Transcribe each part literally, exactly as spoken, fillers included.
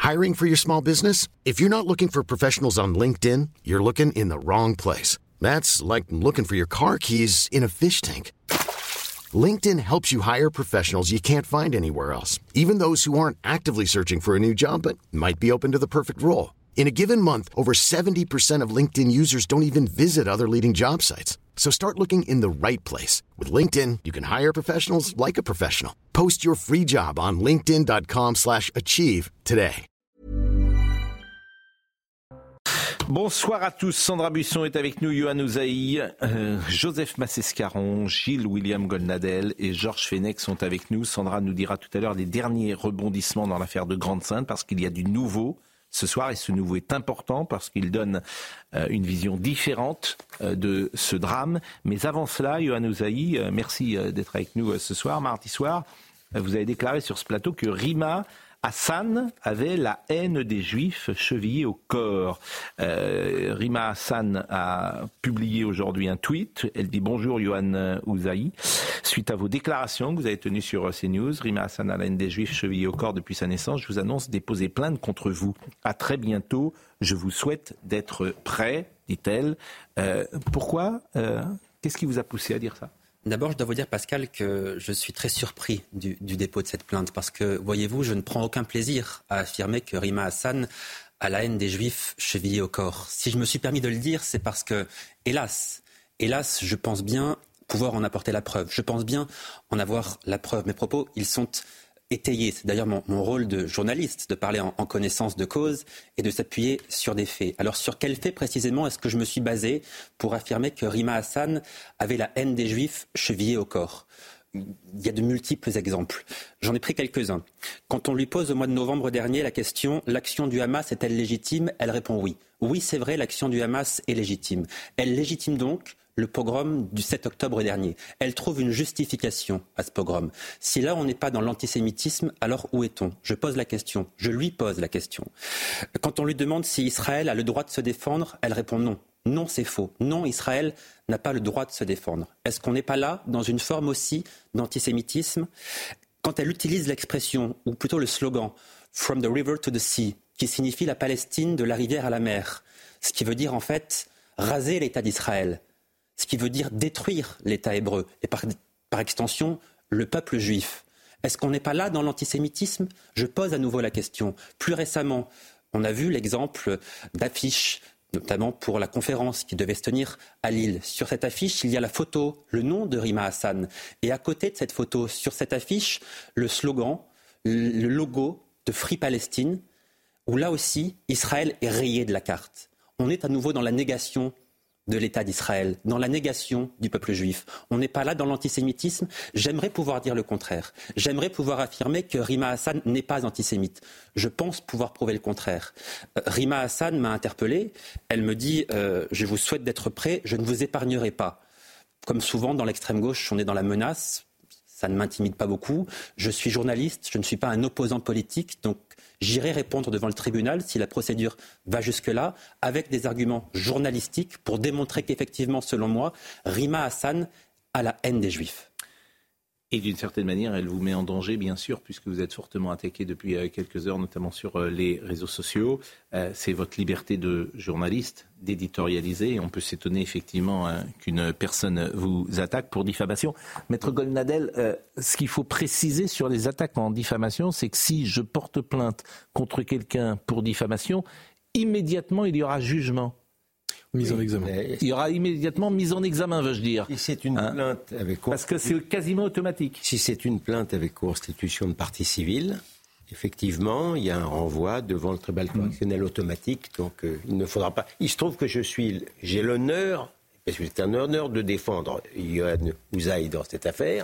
Hiring for your small business? If you're not looking for professionals on LinkedIn, you're looking in the wrong place. That's like looking for your car keys in a fish tank. LinkedIn helps you hire professionals you can't find anywhere else, even those who aren't actively searching for a new job but might be open to the perfect role. In a given month, over seventy percent of LinkedIn users don't even visit other leading job sites. So start looking in the right place. With LinkedIn, you can hire professionals like a professional. Post your free job on linkedin.com slash achieve today. Bonsoir à tous, Sandra Buisson est avec nous, Yohann Usaï, euh, Joseph Massescaron, Gilles William Goldnadel et Georges Fenech sont avec nous. Sandra nous dira tout à l'heure les derniers rebondissements dans l'affaire de Grande-Synthe parce qu'il y a du nouveau ce soir et ce nouveau est important parce qu'il donne euh, une vision différente euh, de ce drame. Mais avant cela, Yohann Usaï, euh, merci euh, d'être avec nous euh, ce soir, mardi soir. Euh, vous avez déclaré sur ce plateau que Rima Hassan avait la haine des Juifs chevillée au corps. Euh, Rima Hassan a publié aujourd'hui un tweet. Elle dit « Bonjour Yohann Usaï. Suite à vos déclarations que vous avez tenues sur CNews, Rima Hassan a la haine des Juifs chevillée au corps depuis sa naissance. Je vous annonce déposer plainte contre vous. À très bientôt. Je vous souhaite d'être prêt, dit-elle. Euh, pourquoi euh, Qu'est-ce qui vous a poussé à dire ça ? D'abord, je dois vous dire, Pascal, que je suis très surpris du, du dépôt de cette plainte parce que, voyez-vous, je ne prends aucun plaisir à affirmer que Rima Hassan a la haine des Juifs chevillée au corps. Si je me suis permis de le dire, c'est parce que, hélas, hélas, je pense bien pouvoir en apporter la preuve. Je pense bien en avoir la preuve. Mes propos, ils sont étayés. C'est d'ailleurs mon, mon rôle de journaliste, de parler en, en connaissance de cause et de s'appuyer sur des faits. Alors, sur quels faits précisément est-ce que je me suis basé pour affirmer que Rima Hassan avait la haine des Juifs chevillée au corps ? Il y a de multiples exemples. J'en ai pris quelques-uns. Quand on lui pose au mois de novembre dernier la question « L'action du Hamas est-elle légitime ?», elle répond oui. Oui, c'est vrai, l'action du Hamas est légitime. Elle légitime donc le pogrom du sept octobre dernier. Elle trouve une justification à ce pogrom. Si là, on n'est pas dans l'antisémitisme, alors où est-on ? Je pose la question. Je lui pose la question. Quand on lui demande si Israël a le droit de se défendre, elle répond non. Non, c'est faux. Non, Israël n'a pas le droit de se défendre. Est-ce qu'on n'est pas là dans une forme aussi d'antisémitisme ? Quand elle utilise l'expression, ou plutôt le slogan « From the river to the sea », qui signifie la Palestine de la rivière à la mer, ce qui veut dire en fait raser l'État d'Israël, ce qui veut dire détruire l'État hébreu et par, par extension le peuple juif. Est-ce qu'on n'est pas là dans l'antisémitisme ? Je pose à nouveau la question. Plus récemment, on a vu l'exemple d'affiches, notamment pour la conférence qui devait se tenir à Lille. Sur cette affiche, il y a la photo, le nom de Rima Hassan. Et à côté de cette photo, sur cette affiche, le slogan, le logo de Free Palestine, où là aussi, Israël est rayé de la carte. On est à nouveau dans la négation de l'État d'Israël, dans la négation du peuple juif. On n'est pas là dans l'antisémitisme. J'aimerais pouvoir dire le contraire. J'aimerais pouvoir affirmer que Rima Hassan n'est pas antisémite. Je pense pouvoir prouver le contraire. Euh, Rima Hassan m'a interpellé. Elle me dit euh, « Je vous souhaite d'être prêt, je ne vous épargnerai pas ». Comme souvent, dans l'extrême gauche, on est dans la menace. Ça ne m'intimide pas beaucoup. Je suis journaliste, je ne suis pas un opposant politique, donc j'irai répondre devant le tribunal si la procédure va jusque-là, avec des arguments journalistiques pour démontrer qu'effectivement, selon moi, Rima Hassan a la haine des Juifs. Et d'une certaine manière, elle vous met en danger, bien sûr, puisque vous êtes fortement attaqué depuis quelques heures, notamment sur les réseaux sociaux. Euh, c'est votre liberté de journaliste d'éditorialiser. Et on peut s'étonner effectivement hein, qu'une personne vous attaque pour diffamation. Maître Goldnadel, euh, ce qu'il faut préciser sur les attaques en diffamation, c'est que si je porte plainte contre quelqu'un pour diffamation, immédiatement il y aura jugement. Mise en examen. Il y aura immédiatement mise en examen, veux-je dire. Si c'est une hein plainte avec Parce que c'est quasiment automatique. Si c'est une plainte avec constitution de partie civile, effectivement, il y a un renvoi devant le tribunal correctionnel mmh. automatique. Donc, euh, il ne faudra pas. Il se trouve que je suis, j'ai l'honneur, parce que c'est un honneur de défendre Yohann Usaï dans cette affaire.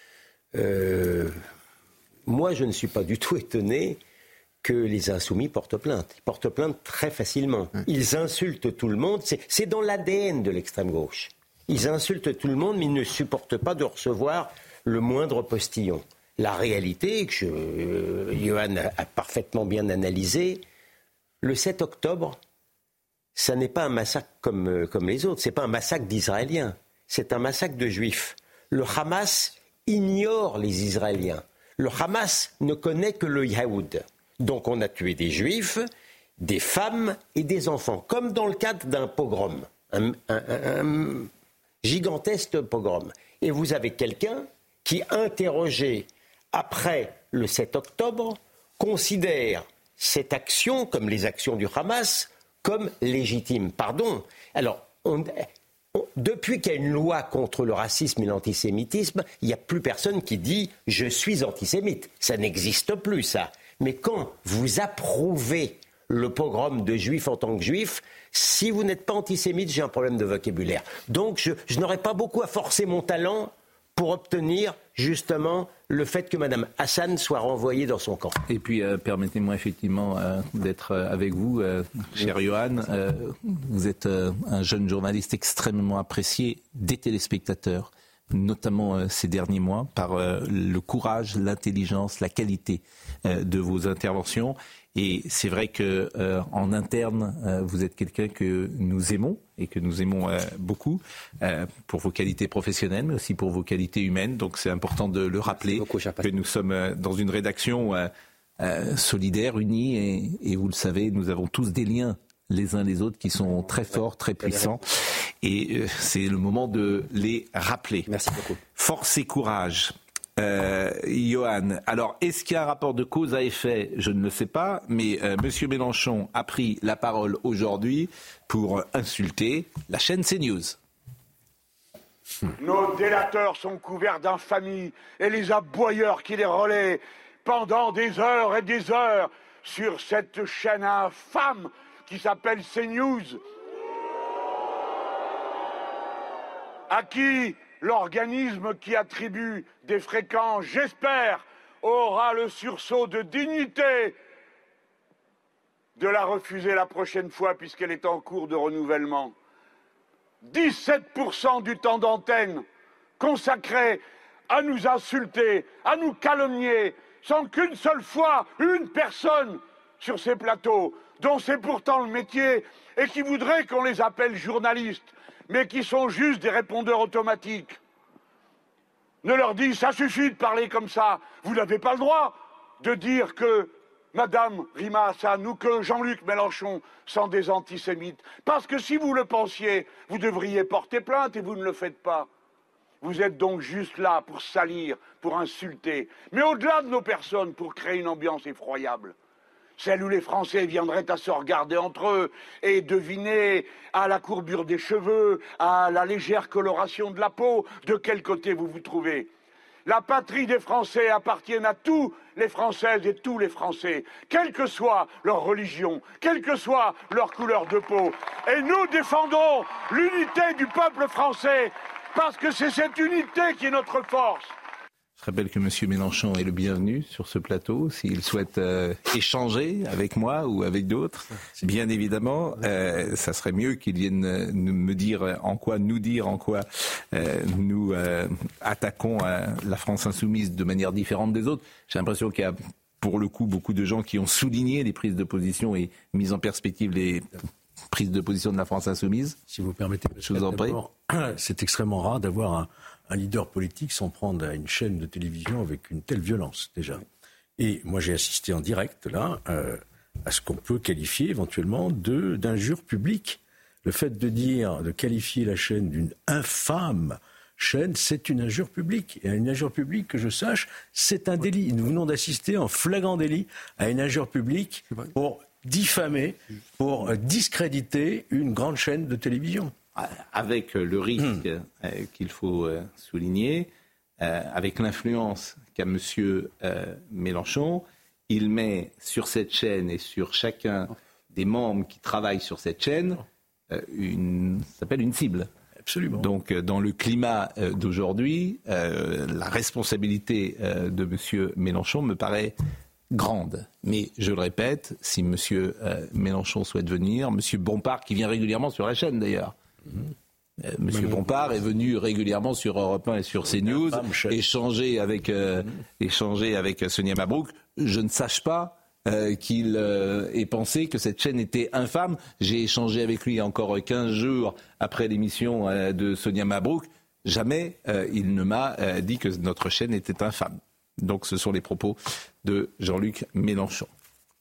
Euh, moi, je ne suis pas du tout étonné que les insoumis portent plainte. Ils portent plainte très facilement. Ils insultent tout le monde. C'est, c'est dans l'A D N de l'extrême gauche. Ils insultent tout le monde, mais ils ne supportent pas de recevoir le moindre postillon. La réalité, que je, euh, Yohann a, a parfaitement bien analysé, le sept octobre, ça n'est pas un massacre comme, euh, comme les autres. C'est pas un massacre d'Israéliens. C'est un massacre de Juifs. Le Hamas ignore les Israéliens. Le Hamas ne connaît que le Yahoud. Donc on a tué des juifs, des femmes et des enfants, comme dans le cadre d'un pogrom, un, un, un, un gigantesque pogrom. Et vous avez quelqu'un qui, interrogé après le sept octobre, considère cette action, comme les actions du Hamas, comme légitime. Pardon. Alors, on, on, depuis qu'il y a une loi contre le racisme et l'antisémitisme, il n'y a plus personne qui dit « je suis antisémite ». Ça n'existe plus, ça. Mais quand vous approuvez le pogrom de juifs en tant que juifs, si vous n'êtes pas antisémite, j'ai un problème de vocabulaire. Donc, je, je n'aurais pas beaucoup à forcer mon talent pour obtenir justement le fait que Mme Hassan soit renvoyée dans son camp. Et puis, euh, permettez-moi effectivement euh, d'être euh, avec vous, euh, cher Johan. Euh, vous êtes euh, un jeune journaliste extrêmement apprécié des téléspectateurs, notamment euh, ces derniers mois, par euh, le courage, l'intelligence, la qualité euh, de vos interventions. Et c'est vrai que euh, en interne, euh, vous êtes quelqu'un que nous aimons et que nous aimons euh, beaucoup euh, pour vos qualités professionnelles, mais aussi pour vos qualités humaines. Donc c'est important de le rappeler beaucoup, que nous sommes euh, dans une rédaction euh, euh, solidaire, unie, et, et vous le savez, nous avons tous des liens les uns les autres qui sont très forts, très puissants. Et euh, c'est le moment de les rappeler. Merci beaucoup. Force et courage. Euh, Johan, alors est-ce qu'il y a un rapport de cause à effet ? Je ne le sais pas, mais euh, M. Mélenchon a pris la parole aujourd'hui pour insulter la chaîne CNews. Nos délateurs sont couverts d'infamie et les aboyeurs qui les relaient pendant des heures et des heures sur cette chaîne infâme qui s'appelle CNews, à qui l'organisme qui attribue des fréquences, j'espère, aura le sursaut de dignité de la refuser la prochaine fois puisqu'elle est en cours de renouvellement. dix-sept pour cent du temps d'antenne consacré à nous insulter, à nous calomnier, sans qu'une seule fois, une personne sur ces plateaux, dont c'est pourtant le métier, et qui voudrait qu'on les appelle journalistes, mais qui sont juste des répondeurs automatiques, ne leur dit « ça suffit de parler comme ça, vous n'avez pas le droit de dire que Madame Rima Hassan ou que Jean-Luc Mélenchon sont des antisémites, parce que si vous le pensiez, vous devriez porter plainte et vous ne le faites pas. Vous êtes donc juste là pour salir, pour insulter, mais au-delà de nos personnes, pour créer une ambiance effroyable. Celle où les Français viendraient à se regarder entre eux et deviner à la courbure des cheveux, à la légère coloration de la peau, de quel côté vous vous trouvez. La patrie des Français appartient à tous les Françaises et tous les Français, quelle que soit leur religion, quelle que soit leur couleur de peau. Et nous défendons l'unité du peuple français, parce que c'est cette unité qui est notre force. Je rappelle que M. Mélenchon est le bienvenu sur ce plateau, s'il souhaite euh, échanger avec moi ou avec d'autres. Bien évidemment, euh, ça serait mieux qu'il vienne euh, me dire en quoi, nous dire en quoi euh, nous euh, attaquons euh, la France insoumise de manière différente des autres. J'ai l'impression qu'il y a pour le coup beaucoup de gens qui ont souligné les prises de position et mis en perspective les prises de position de la France insoumise. Si vous permettez, je vous en prie. C'est extrêmement rare d'avoir un un leader politique s'en prendre à une chaîne de télévision avec une telle violence, déjà. Et moi, j'ai assisté en direct, là, euh, à ce qu'on peut qualifier éventuellement de, d'injure publique. Le fait de dire, de qualifier la chaîne d'une infâme chaîne, c'est une injure publique. Et une injure publique, que je sache, c'est un délit. Nous venons d'assister en flagrant délit à une injure publique pour diffamer, pour discréditer une grande chaîne de télévision. Avec le risque euh, qu'il faut euh, souligner, euh, avec l'influence qu'a M. Euh, Mélenchon, il met sur cette chaîne et sur chacun des membres qui travaillent sur cette chaîne euh, une, ça s'appelle une cible. Absolument. Donc dans le climat euh, d'aujourd'hui, euh, la responsabilité euh, de M. Mélenchon me paraît grande. Mais je le répète, si M. Euh, Mélenchon souhaite venir, M. Bompard, qui vient régulièrement sur la chaîne d'ailleurs, Euh, Monsieur Bompard est venu régulièrement sur Europe un et sur CNews échanger avec, euh, échanger avec Sonia Mabrouk. Je ne sache pas euh, qu'il euh, ait pensé que cette chaîne était infâme. J'ai échangé avec lui encore quinze jours après l'émission euh, de Sonia Mabrouk. Jamais euh, il ne m'a euh, dit que notre chaîne était infâme. Donc ce sont les propos de Jean-Luc Mélenchon.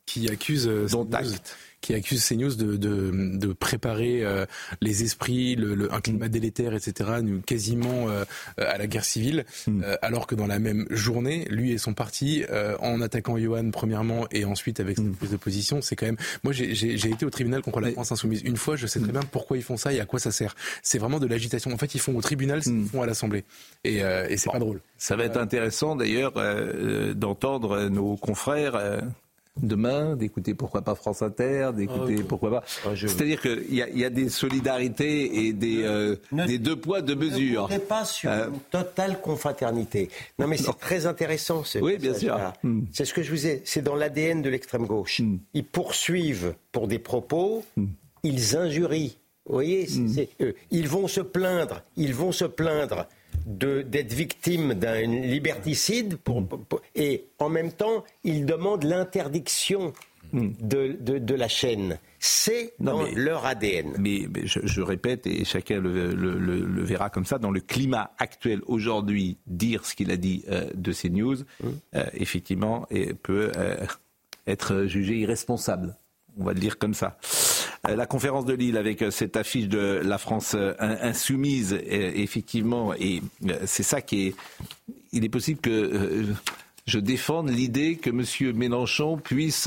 qui accuse euh, CNews, qui accuse CNews de, de, de préparer euh, les esprits, le, le, un climat délétère, et cetera, quasiment euh, à la guerre civile, mm. euh, alors que dans la même journée, lui et son parti, euh, en attaquant Yoann premièrement et ensuite avec cette prise de position, c'est quand même... Moi, j'ai, j'ai, j'ai été au tribunal contre la France Insoumise une fois, je sais très bien pourquoi ils font ça et à quoi ça sert. C'est vraiment de l'agitation. En fait, ils font au tribunal ce qu'ils font à l'Assemblée. Et, euh, et c'est bon, pas drôle. Ça va être intéressant d'ailleurs euh, d'entendre nos confrères... Euh... demain, d'écouter pourquoi pas France Inter, d'écouter oh, pourquoi pas. Oh, je... C'est-à-dire qu'il y a, y a des solidarités et des, euh, ne, des deux poids, deux mesures. Ne pas sur euh... une totale confraternité. Non mais c'est non. très intéressant. Ce oui, bien sûr. Mm. C'est ce que je vous ai. C'est dans l'A D N de l'extrême gauche. Mm. Ils poursuivent pour des propos, mm. ils injurient. Vous voyez, c'est, mm. c'est, euh, ils vont se plaindre. Ils vont se plaindre. De, d'être victime d'un liberticide pour, pour, pour, et en même temps il demande l'interdiction de, de, de la chaîne. C'est non, dans mais, leur A D N. Mais, mais je, je répète, et chacun le, le, le, le verra comme ça, dans le climat actuel aujourd'hui, dire ce qu'il a dit euh, de CNews, mmh. euh, effectivement, et peut euh, être jugé irresponsable. On va le dire comme ça. La conférence de Lille avec cette affiche de la France insoumise, effectivement, et c'est ça qui est... Il est possible que je défende l'idée que M. Mélenchon puisse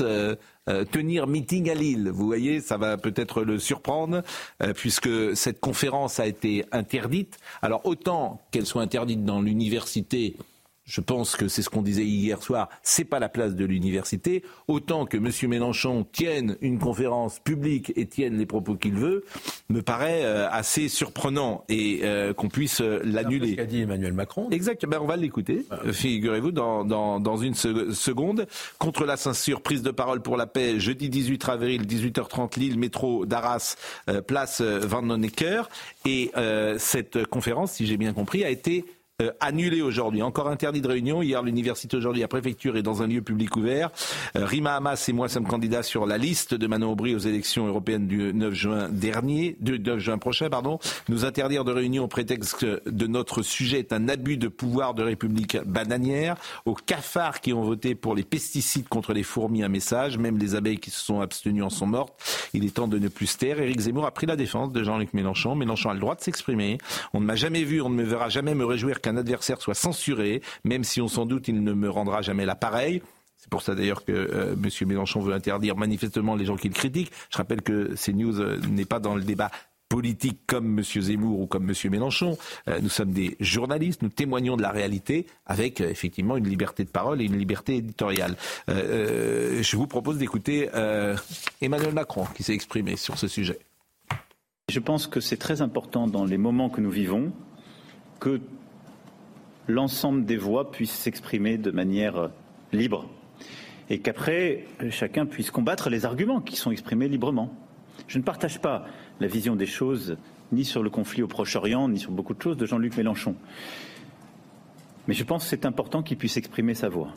tenir meeting à Lille. Vous voyez, ça va peut-être le surprendre, puisque cette conférence a été interdite. Alors autant qu'elle soit interdite dans l'université... Je pense que c'est ce qu'on disait hier soir, c'est pas la place de l'université. Autant que M. Mélenchon tienne une conférence publique et tienne les propos qu'il veut, me paraît euh, assez surprenant et euh, qu'on puisse euh, l'annuler. C'est ce qu'a dit Emmanuel Macron. Exact, ben on va l'écouter, ah. figurez-vous, dans, dans, dans une seconde. Contre la censure, prise de parole pour la paix, jeudi dix-huit avril, dix-huit heures trente, Lille, métro d'Arras, euh, place Van Honecker. Et euh, cette conférence, si j'ai bien compris, a été... Euh, annulé aujourd'hui, encore interdit de réunion. Hier, l'université, aujourd'hui, la préfecture est dans un lieu public ouvert. Euh, Rima Hamas et moi sommes candidats sur la liste de Manon Aubry aux élections européennes du neuf juin dernier, du neuf juin prochain, pardon. Nous interdire de réunion au prétexte de notre sujet est un abus de pouvoir de République bananière. Aux cafards qui ont voté pour les pesticides contre les fourmis, un message. Même les abeilles qui se sont abstenues en sont mortes. Il est temps de ne plus se taire. Éric Zemmour a pris la défense de Jean-Luc Mélenchon. Mélenchon a le droit de s'exprimer. On ne m'a jamais vu, on ne me verra jamais me réjouir qu'un adversaire soit censuré, même si on s'en doute, il ne me rendra jamais l'appareil. C'est pour ça d'ailleurs que euh, M. Mélenchon veut interdire manifestement les gens qui le critiquent. Je rappelle que CNews euh, n'est pas dans le débat politique comme M. Zemmour ou comme M. Mélenchon. Euh, nous sommes des journalistes, nous témoignons de la réalité avec euh, effectivement une liberté de parole et une liberté éditoriale. Euh, euh, je vous propose d'écouter euh, Emmanuel Macron qui s'est exprimé sur ce sujet. Je pense que c'est très important dans les moments que nous vivons que l'ensemble des voix puissent s'exprimer de manière libre et qu'après, chacun puisse combattre les arguments qui sont exprimés librement. Je ne partage pas la vision des choses, ni sur le conflit au Proche-Orient, ni sur beaucoup de choses de Jean-Luc Mélenchon. Mais je pense que c'est important qu'il puisse exprimer sa voix.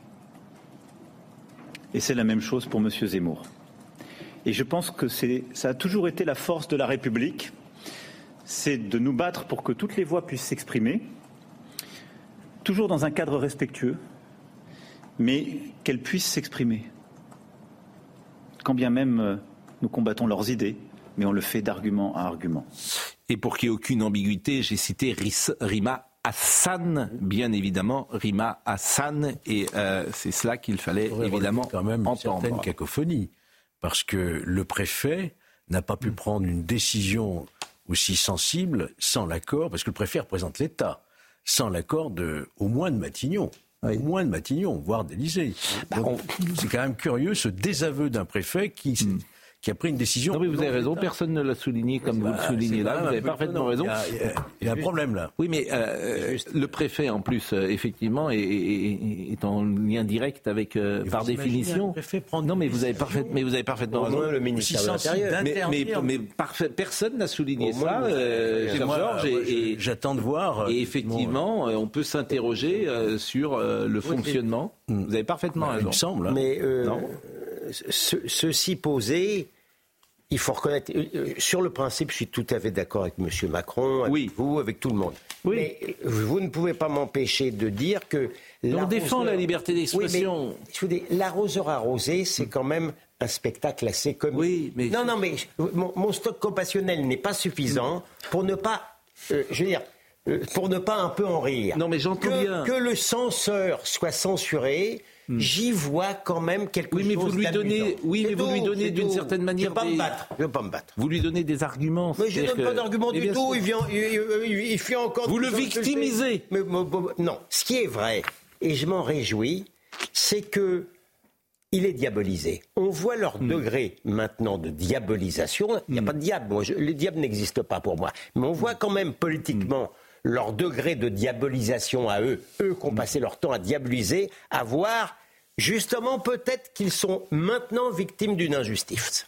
Et c'est la même chose pour M. Zemmour. Et je pense que c'est, ça a toujours été la force de la République, c'est de nous battre pour que toutes les voix puissent s'exprimer, toujours dans un cadre respectueux, mais qu'elles puissent s'exprimer. Quand bien même nous combattons leurs idées, mais on le fait d'argument à argument. Et pour qu'il n'y ait aucune ambiguïté, j'ai cité Rima Hassan, bien évidemment, Rima Hassan, et euh, c'est cela qu'il fallait évidemment quand même entendre. Une certaine cacophonie, parce que le préfet n'a pas pu mmh. prendre une décision aussi sensible sans l'accord, parce que le préfet représente l'État, sans l'accord de, au moins de Matignon. Oui. Au moins de Matignon, voire d'Élysée. Bah, on... C'est quand même curieux ce désaveu d'un préfet qui, mmh. qui a pris une décision. Non, mais vous avez raison, personne ne l'a souligné comme bah, vous le soulignez là, vous avez parfaitement raison. Il y a, il y a un problème là. Oui, mais euh, le préfet, en plus, euh, effectivement, est, est, est en lien direct avec, euh, par définition. Le préfet prend non, mais vous avez, parfait, mais vous avez parfaitement raison. Le ministère de l'Intérieur. Mais, mais, mais parfait, personne n'a souligné ça, euh, cher Georges. Et, et, j'attends de voir. Et effectivement, bon, on peut s'interroger euh, sur euh, le fonctionnement. Oui, vous avez parfaitement bah, raison. Il me semble. Mais euh, non. Ce, ceci posé, il faut reconnaître, euh, sur le principe, je suis tout à fait d'accord avec M. Macron, avec oui. vous, avec tout le monde. Oui. Mais vous ne pouvez pas m'empêcher de dire que... On défend la liberté d'expression. Oui, mais, je vous dis, l'arroseur arrosé, c'est quand même un spectacle assez comique. Oui, mais... Non, non, mais mon, mon stock compassionnel n'est pas suffisant pour ne pas... Euh, je veux dire... pour ne pas un peu en rire. Non, mais j'entends que, bien. Que le censeur soit censuré, hmm. j'y vois quand même quelque oui, mais chose vous lui donnez, Oui, mais tout, vous lui donnez d'une tout. certaine manière... Je ne vais pas des... me battre. Je vais pas me battre. Vous lui donnez des arguments. Mais je ne donne que... pas d'arguments du tout. Il, vient, il, il, il fait encore... Vous le victimisez. Mais, mais, mais, non, ce qui est vrai, et je m'en réjouis, c'est que il est diabolisé. On voit leur mmh. degré maintenant de diabolisation. Il n'y a mmh. pas de diable. Moi, je, le diable n'existe pas pour moi. Mais on voit quand même politiquement mmh. leur degré de diabolisation à eux, eux qui ont passé leur temps à diaboliser, à voir justement peut-être qu'ils sont maintenant victimes d'une injustice.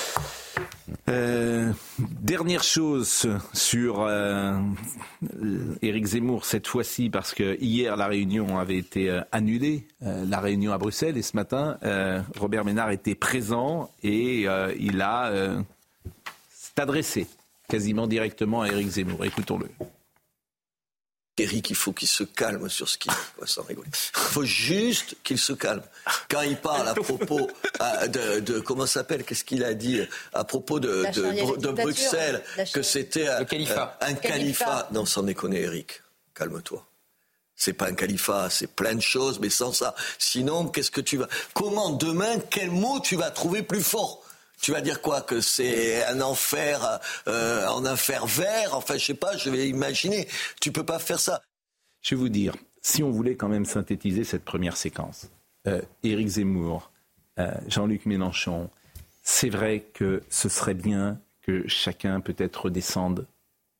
Euh, dernière chose sur euh, Éric Zemmour cette fois-ci, parce que hier la réunion avait été euh, annulée, euh, la réunion à Bruxelles, et ce matin euh, Robert Ménard était présent et euh, il a euh, s'est adressé quasiment directement à Éric Zemmour. Écoutons-le. Éric, il faut qu'il se calme sur ce qu'il dit, sans rigoler. Il faut juste qu'il se calme. Quand il parle à propos de, de comment ça s'appelle, qu'est-ce qu'il a dit à propos de, de, de Bruxelles, que c'était un califat. un califat. Non, sans déconner, Éric, calme-toi. C'est pas un califat, c'est plein de choses, mais sans ça. Sinon, qu'est-ce que tu vas... Comment demain, quel mot tu vas trouver plus fort ? Tu vas dire quoi ? Que c'est un enfer, euh, en enfer vert ? Enfin, je sais pas, je vais imaginer. Tu peux pas faire ça. Je vais vous dire, si on voulait quand même synthétiser cette première séquence, euh, Éric Zemmour, euh, Jean-Luc Mélenchon, c'est vrai que ce serait bien que chacun peut-être redescende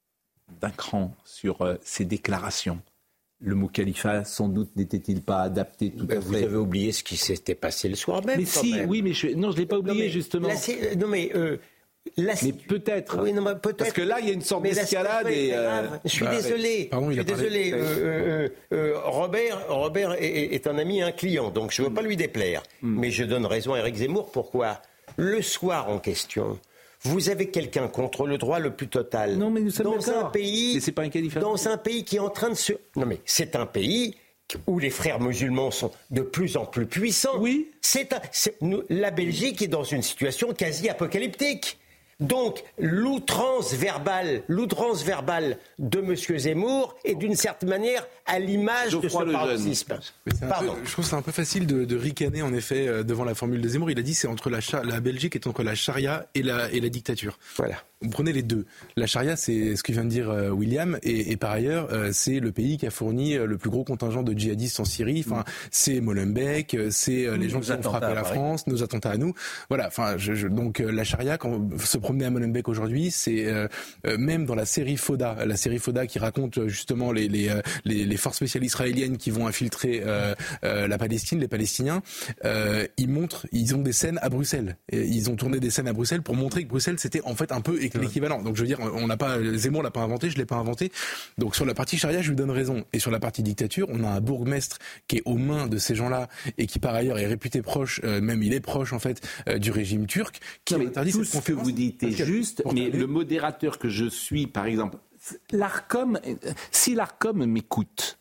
d'un cran sur euh, ses déclarations. Le mot califat, sans doute, n'était-il pas adapté tout ben à vous fait. Vous avez oublié ce qui s'était passé le soir même. Mais si, même. oui, mais je, non, je ne l'ai pas oublié, non, mais, justement. Là, non, mais, euh, là, mais peut-être. Oui, non, mais peut-être. Parce que là, il y a une sorte mais d'escalade. Et, euh... Je suis bah, désolé. Pardon, je suis désolé. Euh, euh, euh, Robert, Robert est, est un ami, un client, donc je ne veux pas lui déplaire. Mm. Mais je donne raison à Éric Zemmour. Pourquoi ? Le soir en question, vous avez quelqu'un contre le droit le plus total. Non, mais nous sommes dans d'accord. un pays, mais c'est pas un califat. Dans un pays qui est en train de se... Non, mais c'est un pays où les frères musulmans sont de plus en plus puissants. Oui. C'est un, c'est, nous, la Belgique est dans une situation quasi apocalyptique. Donc, l'outrance verbale, l'outrance verbale de M. Zemmour est d'une certaine manière à l'image Geoffroy de ce paroxysme. Pardon. Peu, je trouve que c'est un peu facile de, de ricaner, en effet, euh, devant la formule de Zemmour. Il a dit c'est entre la, la Belgique est entre la charia et la, et la dictature. Voilà. Vous prenez les deux. La charia, c'est ce que vient de dire euh, William, et, et par ailleurs, euh, c'est le pays qui a fourni euh, le plus gros contingent de djihadistes en Syrie. Enfin, mmh. c'est Molenbeek, c'est euh, les gens qui ont frappé la France, nos attentats à nous. Voilà. Enfin, je, je, donc euh, la charia, quand se promener à Molenbeek aujourd'hui, c'est euh, euh, même dans la série Fauda, la série Fauda qui raconte euh, justement les, les, euh, les, les forces spéciales israéliennes qui vont infiltrer euh, euh, la Palestine, les Palestiniens. Euh, ils montrent, ils ont des scènes à Bruxelles. Et ils ont tourné des scènes à Bruxelles pour montrer que Bruxelles c'était en fait un peu l'équivalent. Donc je veux dire, on n'a pas Zemmour l'a pas inventé, je l'ai pas inventé. Donc sur la partie charia, je lui donne raison. Et sur la partie dictature, on a un bourgmestre qui est aux mains de ces gens-là et qui par ailleurs est réputé proche, euh, même il est proche en fait euh, du régime turc, qui non, interdit tout cette ce que vous dites est juste, mais le modérateur que je suis, par exemple, l'Arcom, si l'Arcom m'écoute,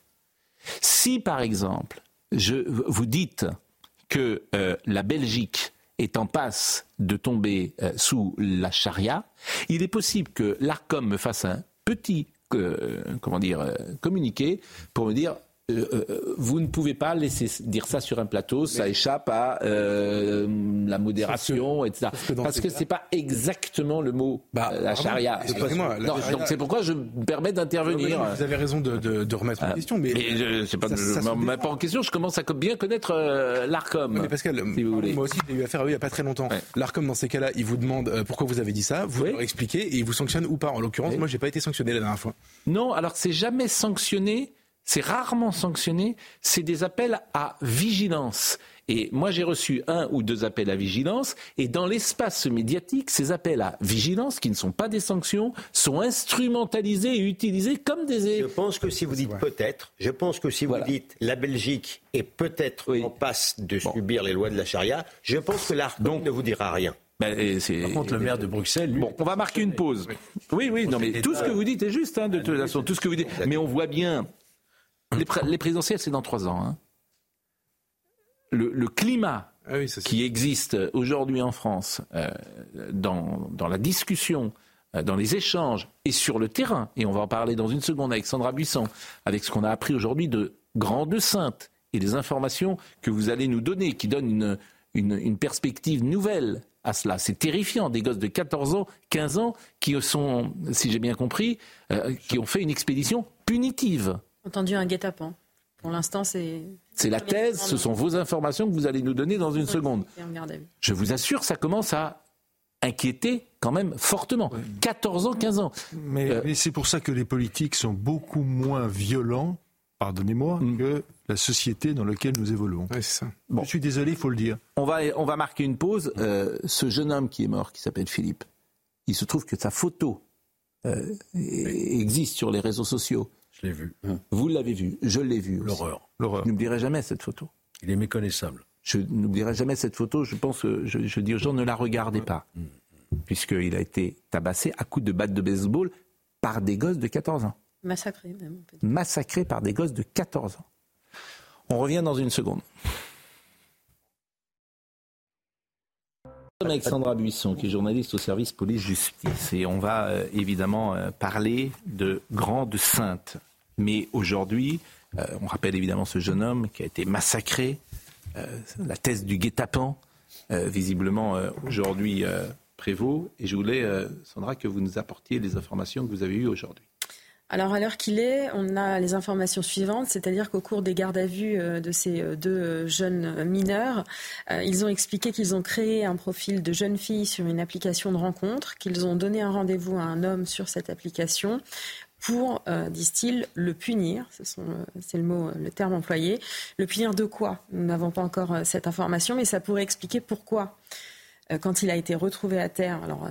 si par exemple je, vous dites que euh, la Belgique est en passe de tomber euh, sous la charia, il est possible que l'Arcom me fasse un petit euh, comment dire, euh, communiqué pour me dire euh, euh, vous ne pouvez pas laisser dire ça sur un plateau, ça échappe à euh, la modération, que, et cetera. Que Parce que c'est pas exactement le mot bah, euh, la charia. Excusez-moi, la non, charia... Donc c'est pourquoi je me permets d'intervenir. Vous avez raison de, de, de remettre en question, mais, mais je, c'est pas, ça, je ne remets pas en question. Je commence à bien connaître euh, l'Arcom. Mais Pascal, si vous voulez. Moi aussi, j'ai eu affaire à eux il y a pas très longtemps. Ouais. L'Arcom, dans ces cas-là, il vous demande euh, pourquoi vous avez dit ça, vous oui. leur expliquez et il vous sanctionne ou pas. En l'occurrence, oui. moi, j'ai pas été sanctionné la dernière fois. Non, alors c'est jamais sanctionné. C'est rarement sanctionné, c'est des appels à vigilance. Et moi, j'ai reçu un ou deux appels à vigilance, et dans l'espace médiatique, ces appels à vigilance, qui ne sont pas des sanctions, sont instrumentalisés et utilisés comme des... Je pense que si vous dites peut-être, je pense que si vous voilà. dites la Belgique est peut-être oui. en passe de bon. subir les lois de la charia, je pense que l'Arcom ne vous dira rien. Ben, c'est... Par contre, le maire de Bruxelles, lui... Bon, on va marquer une pause. Oui, oui, non, mais tout ce que vous dites est juste, hein, de toute façon, tout ce que vous dites. Mais on voit bien, les, pré- les présidentielles, c'est dans trois ans. Hein. Le, le climat Ah oui, ça, c'est... qui existe aujourd'hui en France, euh, dans, dans la discussion, euh, dans les échanges et sur le terrain, et on va en parler dans une seconde avec Sandra Buisson, avec ce qu'on a appris aujourd'hui de Grand de Sainte et les informations que vous allez nous donner, qui donnent une, une, une perspective nouvelle à cela. C'est terrifiant, des gosses de quatorze ans, quinze ans, qui sont, si j'ai bien compris, euh, qui ont fait une expédition punitive. Entendu un guet-apens. Pour l'instant, c'est... C'est la thèse, ce sont vos informations que vous allez nous donner dans une oui, seconde. Je vous assure, ça commence à inquiéter quand même fortement. Oui. quatorze ans, quinze ans. Mais, euh, mais c'est pour ça que les politiques sont beaucoup moins violents, pardonnez-moi, mm. que la société dans laquelle nous évoluons. Ouais, c'est ça. Bon. Je suis désolé, il faut le dire. On va, on va marquer une pause. Euh, ce jeune homme qui est mort, qui s'appelle Philippe, il se trouve que sa photo euh, oui. existe sur les réseaux sociaux. Je l'ai vu. Vous l'avez vu, je l'ai vu. L'horreur. L'horreur. Je n'oublierai jamais cette photo. Il est méconnaissable. Je n'oublierai jamais cette photo. Je pense que je, je dis aux gens, ne la regardez pas. Mmh. Puisqu'il a été tabassé à coups de batte de baseball par des gosses de quatorze ans. Massacré même. Massacré par des gosses de quatorze ans. On revient dans une seconde. Avec Sandra Buisson, qui est journaliste au service police-justice. Et on va euh, évidemment euh, parler de Grand de Sainte. Mais aujourd'hui, euh, on rappelle évidemment ce jeune homme qui a été massacré. Euh, la thèse du guet-apens, euh, visiblement euh, aujourd'hui euh, prévaut. Et je voulais, euh, Sandra, que vous nous apportiez les informations que vous avez eues aujourd'hui. Alors à l'heure qu'il est, on a les informations suivantes, c'est-à-dire qu'au cours des gardes à vue de ces deux jeunes mineurs, ils ont expliqué qu'ils ont créé un profil de jeune fille sur une application de rencontre, qu'ils ont donné un rendez-vous à un homme sur cette application pour, euh, disent-ils, le punir, ce sont, c'est le mot, le terme employé. Le punir de quoi ? Nous n'avons pas encore cette information, mais ça pourrait expliquer pourquoi. Quand il a été retrouvé à terre, alors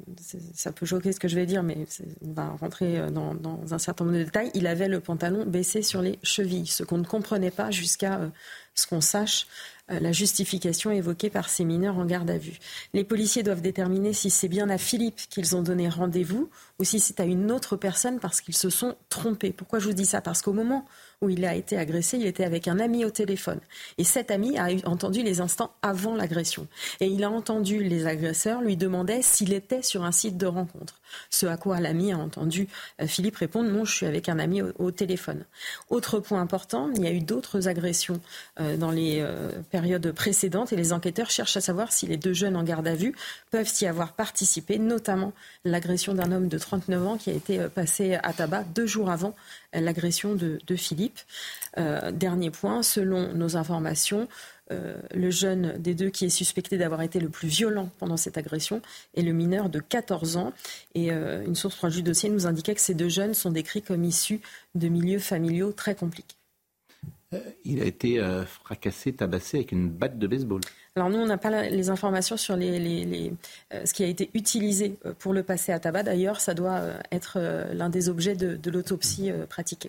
ça peut choquer ce que je vais dire, mais on va rentrer dans, dans un certain nombre de détails, il avait le pantalon baissé sur les chevilles, ce qu'on ne comprenait pas jusqu'à euh, ce qu'on sache euh, la justification évoquée par ces mineurs en garde à vue. Les policiers doivent déterminer si c'est bien à Philippe qu'ils ont donné rendez-vous ou si c'est à une autre personne parce qu'ils se sont trompés. Pourquoi je vous dis ça ? Parce qu'au moment où il a été agressé, il était avec un ami au téléphone. Et cet ami a entendu les instants avant l'agression. Et il a entendu les agresseurs lui demander s'il était sur un site de rencontre. Ce à quoi l'ami a entendu euh, Philippe répondre « Non, je suis avec un ami au, au téléphone ». Autre point important, il y a eu d'autres agressions euh, dans les euh, périodes précédentes et les enquêteurs cherchent à savoir si les deux jeunes en garde à vue peuvent y avoir participé, notamment l'agression d'un homme de trente-neuf ans qui a été euh, passé à tabac deux jours avant euh, l'agression de, de Philippe. Euh, dernier point, selon nos informations, Euh, le jeune des deux qui est suspecté d'avoir été le plus violent pendant cette agression est le mineur de quatorze ans. Et euh, une source proche du dossier nous indiquait que ces deux jeunes sont décrits comme issus de milieux familiaux très compliqués. Euh, il a été euh, fracassé, tabassé avec une batte de baseball. Alors nous, on n'a pas la, les informations sur les, les, les, euh, ce qui a été utilisé pour le passer à tabac. D'ailleurs, ça doit euh, être euh, l'un des objets de, de l'autopsie euh, pratiquée.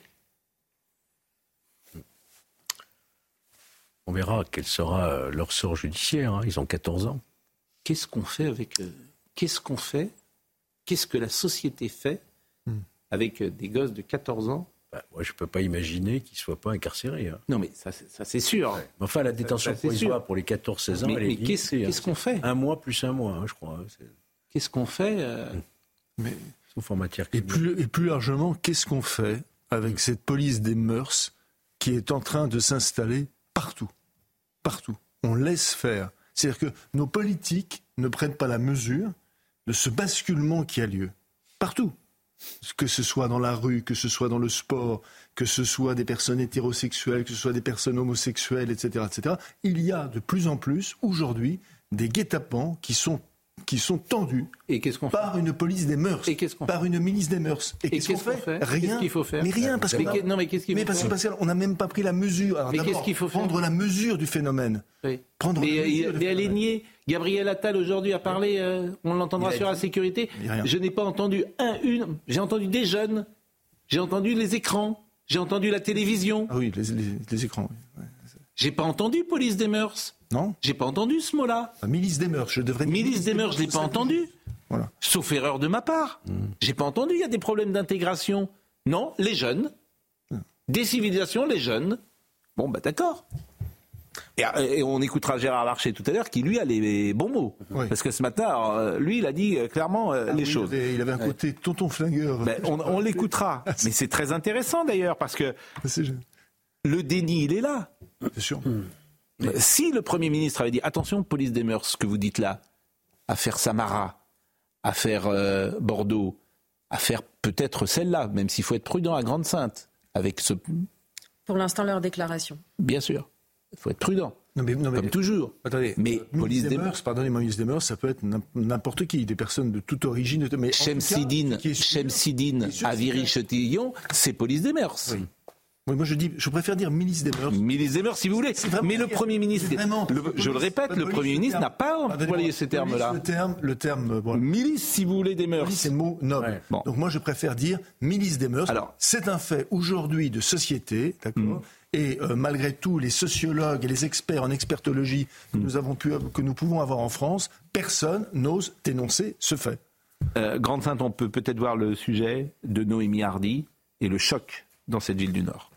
On verra quel sera leur sort judiciaire. Hein. Ils ont quatorze ans. Qu'est-ce qu'on fait avec... Euh, qu'est-ce qu'on fait Qu'est-ce que la société fait mm. avec euh, des gosses de quatorze ans ? Bah, moi, je ne peux pas imaginer qu'ils ne soient pas incarcérés. Hein. Non, mais ça, ça c'est sûr. Ouais. Enfin, la détention ça, ça, provisoire pour les quatorze seize ans, mais, elle est mais qu'est-ce, qu'est-ce qu'on fait ? Un mois plus un mois, hein, je crois. C'est... Qu'est-ce qu'on fait euh... mais... Sauf en matière et plus, et plus largement, qu'est-ce qu'on fait avec cette police des mœurs qui est en train de s'installer partout, partout. On laisse faire. C'est-à-dire que nos politiques ne prennent pas la mesure de ce basculement qui a lieu. Partout. Que ce soit dans la rue, que ce soit dans le sport, que ce soit des personnes hétérosexuelles, que ce soit des personnes homosexuelles, et cetera, et cetera. Il y a de plus en plus, aujourd'hui, des guet-apens qui sont qui sont tendus et qu'est-ce qu'on par fait une police des mœurs, et qu'est-ce qu'on par fait une milice des mœurs. Et, et qu'est-ce, qu'est-ce qu'on, qu'on fait, fait Rien. Qu'est-ce qu'il faut faire Mais rien, parce mais qu'on a... non, mais qu'est-ce qu'il mais faut parce faire que Pascal, on n'a même pas pris la mesure. Alors, mais qu'est-ce qu'il faut faire prendre la mesure du phénomène. Oui. Prendre mais la mesure mais elle est niée. Gabriel Attal aujourd'hui a parlé. Euh, on l'entendra sur la sécurité. Je n'ai pas entendu un, une. J'ai entendu des jeunes. J'ai entendu les écrans. J'ai entendu la télévision. Ah oui, les, les, les écrans. Oui. Ouais. J'ai pas entendu police des mœurs. Non. J'ai pas entendu ce mot-là. Ah, milice des mœurs, je devrais dire. Milice des mœurs, je l'ai pas entendu. Voilà. Sauf erreur de ma part. Mmh. J'ai pas entendu, il y a des problèmes d'intégration. Non, les jeunes. Mmh. Des civilisations, les jeunes. Bon, bah d'accord. Et, et on écoutera Gérard Larcher tout à l'heure qui, lui, a les bons mots. Oui. Parce que ce matin, alors, lui, il a dit clairement euh, ah, les oui, choses. Il avait, il avait un côté ouais. tonton flingueur. Ben, on, on l'écoutera. Mais c'est très intéressant d'ailleurs, parce que le déni, il est là. C'est sûr. Mmh. Si le Premier ministre avait dit, attention, police des mœurs, ce que vous dites là, affaire Samara, affaire euh, Bordeaux, affaire peut-être celle-là, même s'il faut être prudent à Grande-Sainte, avec ce... Pour l'instant, leur déclaration. Bien sûr. Il faut être prudent, non mais, non mais, comme toujours. Attendez, mais euh, police des, des mœurs, pardonnez-moi, ministre des mœurs, ça peut être n'importe qui, des personnes de toute origine. Mais Chemsidine, Chemsidine à Viry-Châtillon, c'est police des mœurs. Oui. Oui, moi je dis, je préfère dire ministre des mœurs. Ministre des mœurs, si vous voulez. Mais le Premier ministre, vraiment, le, je le répète, le Premier ministre n'a pas employé ces termes-là. Le terme, le terme. Voilà. Milice, si vous voulez, des mœurs. Milice, c'est le mot noble. Ouais. Bon. Donc moi je préfère dire milice des mœurs. Alors, c'est un fait aujourd'hui de société, d'accord. Mm. Et euh, malgré tout, les sociologues et les experts en expertologie que, mmh. nous avons pu, que nous pouvons avoir en France, personne n'ose dénoncer ce fait. Euh, Grande-Sainte, on peut peut-être voir le sujet de Noémie Hardy et le choc dans cette ville du Nord.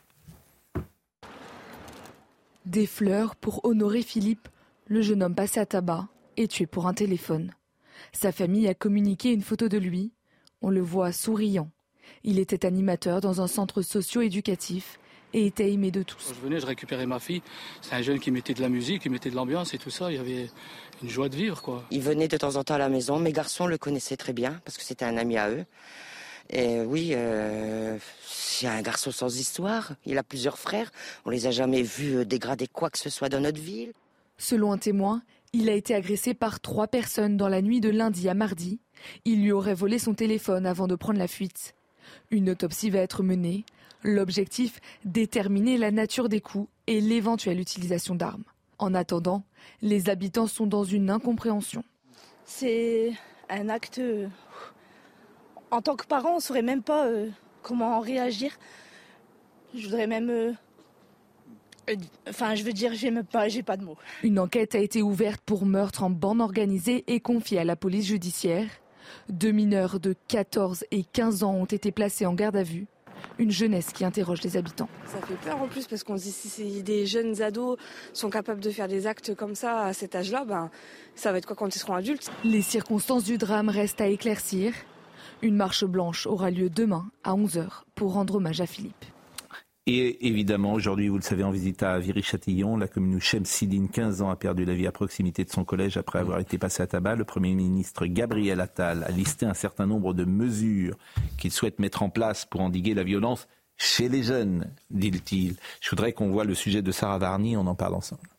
Des fleurs pour honorer Philippe, le jeune homme passé à tabac et tué pour un téléphone. Sa famille a communiqué une photo de lui. On le voit souriant. Il était animateur dans un centre socio-éducatif et était aimé de tous. Quand je venais, je récupérais ma fille. C'est un jeune qui mettait de la musique, qui mettait de l'ambiance et tout ça. Il y avait une joie de vivre, quoi. Il venait de temps en temps à la maison. Mes garçons le connaissaient très bien parce que c'était un ami à eux. Et oui, euh, c'est un garçon sans histoire. Il a plusieurs frères. On les a jamais vus dégrader quoi que ce soit dans notre ville. Selon un témoin, il a été agressé par trois personnes dans la nuit de lundi à mardi. Il lui aurait volé son téléphone avant de prendre la fuite. Une autopsie va être menée. L'objectif, déterminer la nature des coups et l'éventuelle utilisation d'armes. En attendant, les habitants sont dans une incompréhension. C'est un acte... En tant que parent, on ne saurait même pas euh, comment réagir. Je voudrais même... Euh... Enfin, je veux dire, j'ai même pas, j'ai pas de mots. Une enquête a été ouverte pour meurtre en bande organisée et confiée à la police judiciaire. Deux mineurs de quatorze et quinze ans ont été placés en garde à vue. Une jeunesse qui interroge les habitants. Ça fait peur en plus parce qu'on se dit si des jeunes ados sont capables de faire des actes comme ça à cet âge-là, ben, ça va être quoi quand ils seront adultes ? Les circonstances du drame restent à éclaircir. Une marche blanche aura lieu demain à onze heures pour rendre hommage à Philippe. Et évidemment, aujourd'hui, vous le savez, en visite à Viry-Châtillon, la commune où Chemsidine, quinze ans, a perdu la vie à proximité de son collège après avoir été passé à tabac. Le Premier ministre Gabriel Attal a listé un certain nombre de mesures qu'il souhaite mettre en place pour endiguer la violence chez les jeunes, dit-il. Je voudrais qu'on voit le sujet de Sarah Varny, on en parle ensemble.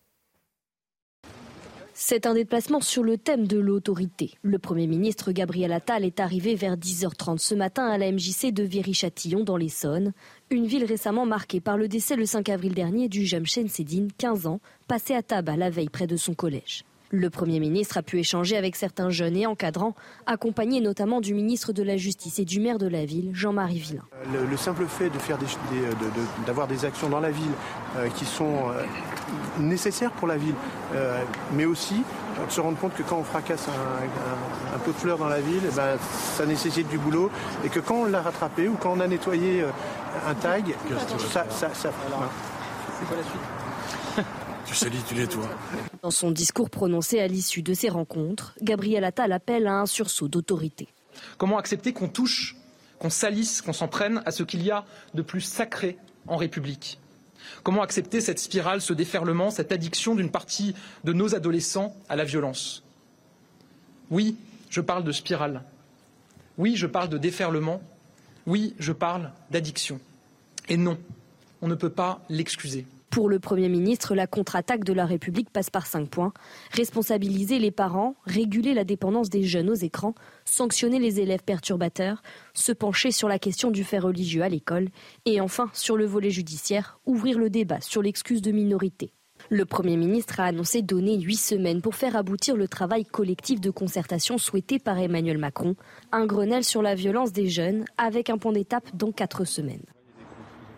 C'est un déplacement sur le thème de l'autorité. Le Premier ministre Gabriel Attal est arrivé vers dix heures trente ce matin à la M J C de Viry-Châtillon dans l'Essonne, une ville récemment marquée par le décès le cinq avril dernier du jeune Chemsidine, quinze ans, passé à tabac la veille près de son collège. Le Premier ministre a pu échanger avec certains jeunes et encadrants, accompagnés notamment du ministre de la Justice et du maire de la ville, Jean-Marie Villain. Le, le simple fait de faire des, des, de, de, d'avoir des actions dans la ville euh, qui sont euh, nécessaires pour la ville, euh, mais aussi de se rendre compte que quand on fracasse un, un, un pot de fleurs dans la ville, eh ben, ça nécessite du boulot, et que quand on l'a rattrapé ou quand on a nettoyé euh, un tag, ça... ça, ça voilà. C'est quoi la suite ? Tu salis, tu nettoies. Dans son discours prononcé à l'issue de ces rencontres, Gabriel Attal appelle à un sursaut d'autorité. Comment accepter qu'on touche, qu'on salisse, qu'on s'en prenne à ce qu'il y a de plus sacré en République ? Comment accepter cette spirale, ce déferlement, cette addiction d'une partie de nos adolescents à la violence ? Oui, je parle de spirale. Oui, je parle de déferlement. Oui, je parle d'addiction. Et non, on ne peut pas l'excuser. Pour le Premier ministre, la contre-attaque de la République passe par cinq points. Responsabiliser les parents, réguler la dépendance des jeunes aux écrans, sanctionner les élèves perturbateurs, se pencher sur la question du fait religieux à l'école et enfin, sur le volet judiciaire, ouvrir le débat sur l'excuse de minorité. Le Premier ministre a annoncé donner huit semaines pour faire aboutir le travail collectif de concertation souhaité par Emmanuel Macron, un Grenelle sur la violence des jeunes avec un point d'étape dans quatre semaines.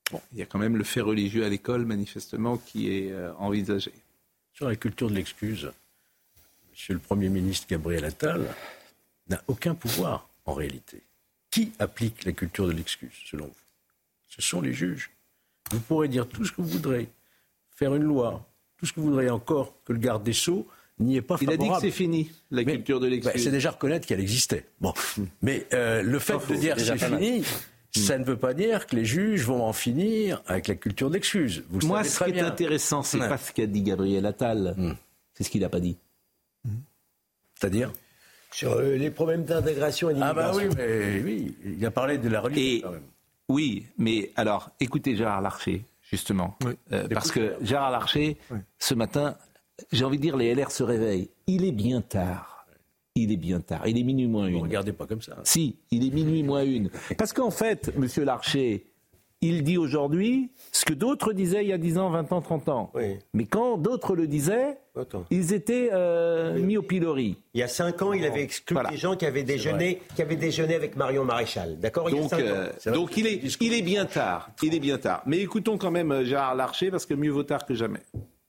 Bon, il y a quand même le fait religieux à l'école, manifestement, qui est euh, envisagé. Sur la culture de l'excuse, Monsieur le Premier ministre Gabriel Attal n'a aucun pouvoir, en réalité. Qui applique la culture de l'excuse, selon vous? Ce sont les juges. Vous pourrez dire tout ce que vous voudrez, faire une loi, tout ce que vous voudrez encore, que le garde des Sceaux n'y est pas favorable. Il a dit que c'est fini, la mais, culture de l'excuse. Bah, c'est déjà reconnaître qu'elle existait. Bon. Mais euh, le fait oh, de dire que c'est fini, ça ne veut pas dire que les juges vont en finir avec la culture de l'excuse. Vous le Moi, savez ce très qui bien. est intéressant, c'est ouais. pas ce qu'a dit Gabriel Attal. Mm. C'est ce qu'il n'a pas dit. Mm. C'est-à-dire sur euh, les problèmes d'intégration et d'immigration. Ah bah oui, mais oui, il a parlé de la religion et, quand même. Oui, mais alors, écoutez Gérard Larcher, justement. Oui. Euh, parce que Gérard Larcher, oui. ce matin, j'ai envie de dire, les L R se réveillent. Il est bien tard. Il est bien tard. Il est minuit moins une. Ne regardez pas comme ça. Hein. Si, il est minuit moins une. Parce qu'en fait, Monsieur Larcher, il dit aujourd'hui ce que d'autres disaient il y a dix ans, vingt ans, trente ans. Oui. Mais quand d'autres le disaient, Attends. ils étaient euh, mis au pilori. Il y a cinq ans, il avait exclu voilà. les gens qui avaient déjeuné, qui avaient déjeuné avec Marion Maréchal. D'accord. Donc, il, euh, donc il est, il est bien tard. Il est bien tard. Mais écoutons quand même Gérard Larcher parce que mieux vaut tard que jamais.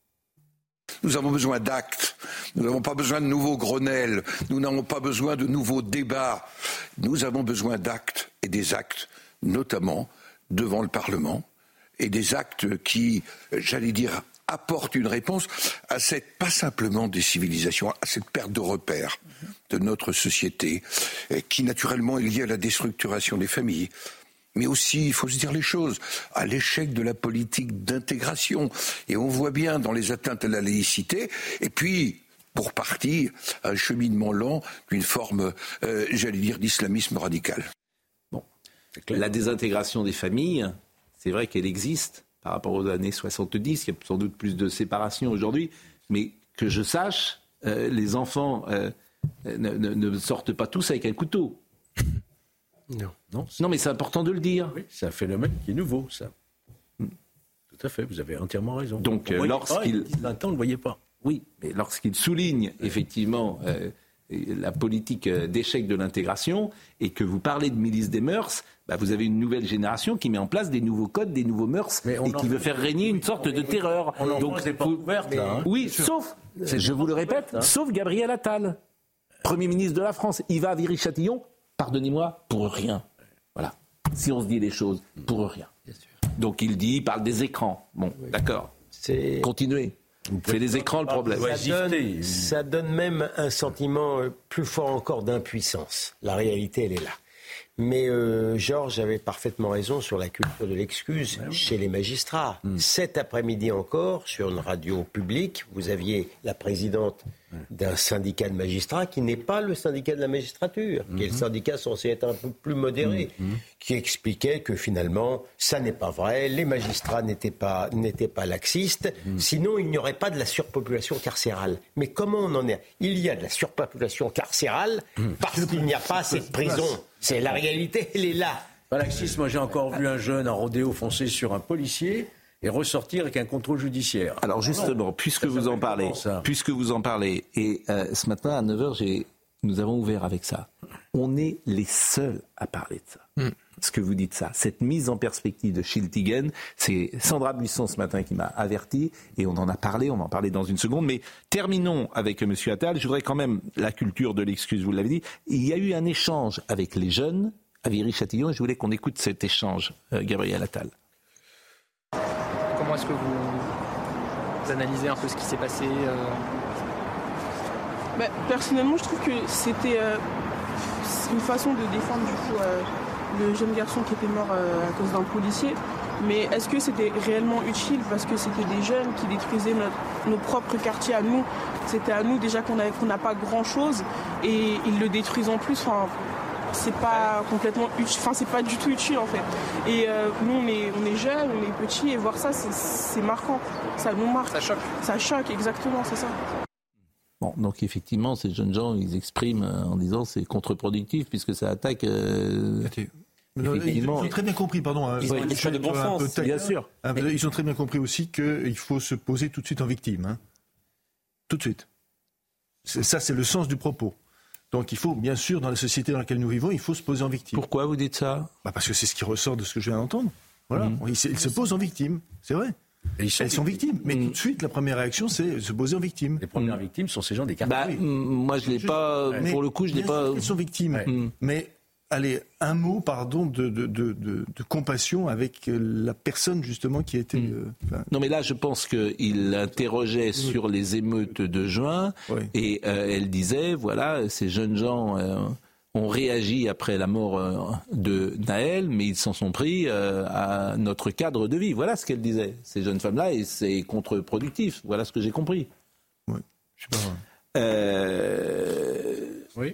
Nous avons besoin d'actes. Nous n'avons pas besoin de nouveaux Grenelles. Nous n'avons pas besoin de nouveaux débats. Nous avons besoin d'actes et des actes, notamment devant le Parlement, et des actes qui, j'allais dire, apportent une réponse à cette, pas simplement décivilisation, à cette perte de repères de notre société, qui naturellement est liée à la déstructuration des familles. Mais aussi, il faut se dire les choses, à l'échec de la politique d'intégration. Et on voit bien dans les atteintes à la laïcité, et puis, pour partie, un cheminement lent d'une forme, euh, j'allais dire, d'islamisme radical. Bon, la désintégration des familles, c'est vrai qu'elle existe par rapport aux années soixante-dix, il y a sans doute plus de séparation aujourd'hui, mais que je sache, euh, les enfants euh, ne, ne, ne sortent pas tous avec un couteau. Non. Non, non, mais c'est important de le dire. Oui, c'est un phénomène qui est nouveau, ça. Mm. Tout à fait, vous avez entièrement raison. Donc, euh, lorsqu'il... Il y a vingt ans, on ne le voyait pas. Oui, mais lorsqu'il souligne, effectivement, euh, la politique d'échec de l'intégration, et que vous parlez de milice des mœurs, bah, vous avez une nouvelle génération qui met en place des nouveaux codes, des nouveaux mœurs, et qui veut faire régner une sorte de terreur. On Donc, c'est pas ouverte, là. Hein. Oui, sauf, je vous le répète, hein. sauf Gabriel Attal, Premier ministre de la France. Il va à Viry-Châtillon, pardonnez-moi, pour rien. Voilà. Si on se dit les choses, pour rien. Bien sûr. Donc il dit, il parle des écrans. Bon, oui. d'accord. C'est... Continuez. C'est les écrans le problème. Ça donne, ça donne même un sentiment plus fort encore d'impuissance. La réalité, elle est là. Mais euh, Georges avait parfaitement raison sur la culture de l'excuse ouais, chez les magistrats. Mmh. Cet après-midi encore, sur une radio publique, vous aviez la présidente ouais. d'un syndicat de magistrats qui n'est pas le syndicat de la magistrature, mmh. qui est le syndicat censé être un peu plus modéré, mmh. qui expliquait que finalement, ça n'est pas vrai, les magistrats n'étaient pas, n'étaient pas laxistes, mmh. sinon il n'y aurait pas de la surpopulation carcérale. Mais comment on en est ? Il y a de la surpopulation carcérale mmh. parce qu'il n'y a pas assez de prisons. C'est la réalité, elle est là. Alexis, moi j'ai encore vu un jeune en rodéo foncer sur un policier et ressortir avec un contrôle judiciaire. Alors justement, non, puisque vous en parlez, puisque vous en parlez, et euh, ce matin à neuf heures, j'ai, nous avons ouvert avec ça. On est les seuls à parler de ça. Mm. Ce que vous dites ça, cette mise en perspective de Schiltigen, c'est Sandra Buisson ce matin qui m'a averti, et on en a parlé, on va en parler dans une seconde, mais terminons avec M. Attal. Je voudrais quand même la culture de l'excuse, vous l'avez dit. Il y a eu un échange avec les jeunes à Viry-Châtillon, et je voulais qu'on écoute cet échange, euh, Gabriel Attal. Comment est-ce que vous, vous analysez un peu ce qui s'est passé euh... bah, Personnellement, je trouve que c'était euh, une façon de défendre du coup euh, le jeune garçon qui était mort euh, à cause d'un policier. Mais est-ce que c'était réellement utile parce que c'était des jeunes qui détruisaient notre, nos propres quartiers à nous. C'était à nous déjà qu'on a, qu'on n'a pas grand-chose et ils le détruisent en plus. Enfin, c'est pas complètement utile, enfin c'est pas du tout utile en fait. Et euh, nous on est, on est jeunes, on est petits et voir ça c'est, c'est marquant. Ça nous marque. Ça choque. Ça choque, exactement, c'est ça. Bon, donc effectivement, ces jeunes gens, ils expriment en disant c'est contre-productif puisque ça attaque. Euh, non, ils ont très bien compris, pardon. Hein, ils ont une chose de bon sens, taille, bien sûr. Hein, mais... Ils ont très bien compris aussi qu'il faut se poser tout de suite en victime. Hein. Tout de suite. C'est, ça, c'est le sens du propos. Donc il faut, bien sûr, dans la société dans laquelle nous vivons, il faut se poser en victime. Pourquoi vous dites ça ? Bah parce que c'est ce qui ressort de ce que je viens d'entendre. Voilà, mmh. ils, se, ils se posent en victime, c'est vrai. Elles sont, sont victimes, mais mmh. tout de suite, la première réaction, c'est se poser en victime. Les premières mmh. victimes sont ces gens des quartiers. Bah, oui. Moi, je l'ai pas. Mais, pour le coup, je l'ai pas. Elles sont victimes, ouais. mmh. mais allez, un mot, pardon, de, de, de, de, de compassion avec la personne justement qui a été. Mmh. Euh, non, mais là, je pense qu'il interrogeait mmh. sur les émeutes de juin, oui. et euh, elle disait, voilà, ces jeunes gens. Euh, ont réagi après la mort de Nahel, mais ils s'en sont pris à notre cadre de vie. Voilà ce qu'elle disait, ces jeunes femmes-là, et c'est contre-productif. Voilà ce que j'ai compris. Oui, je sais pas. Euh... Oui.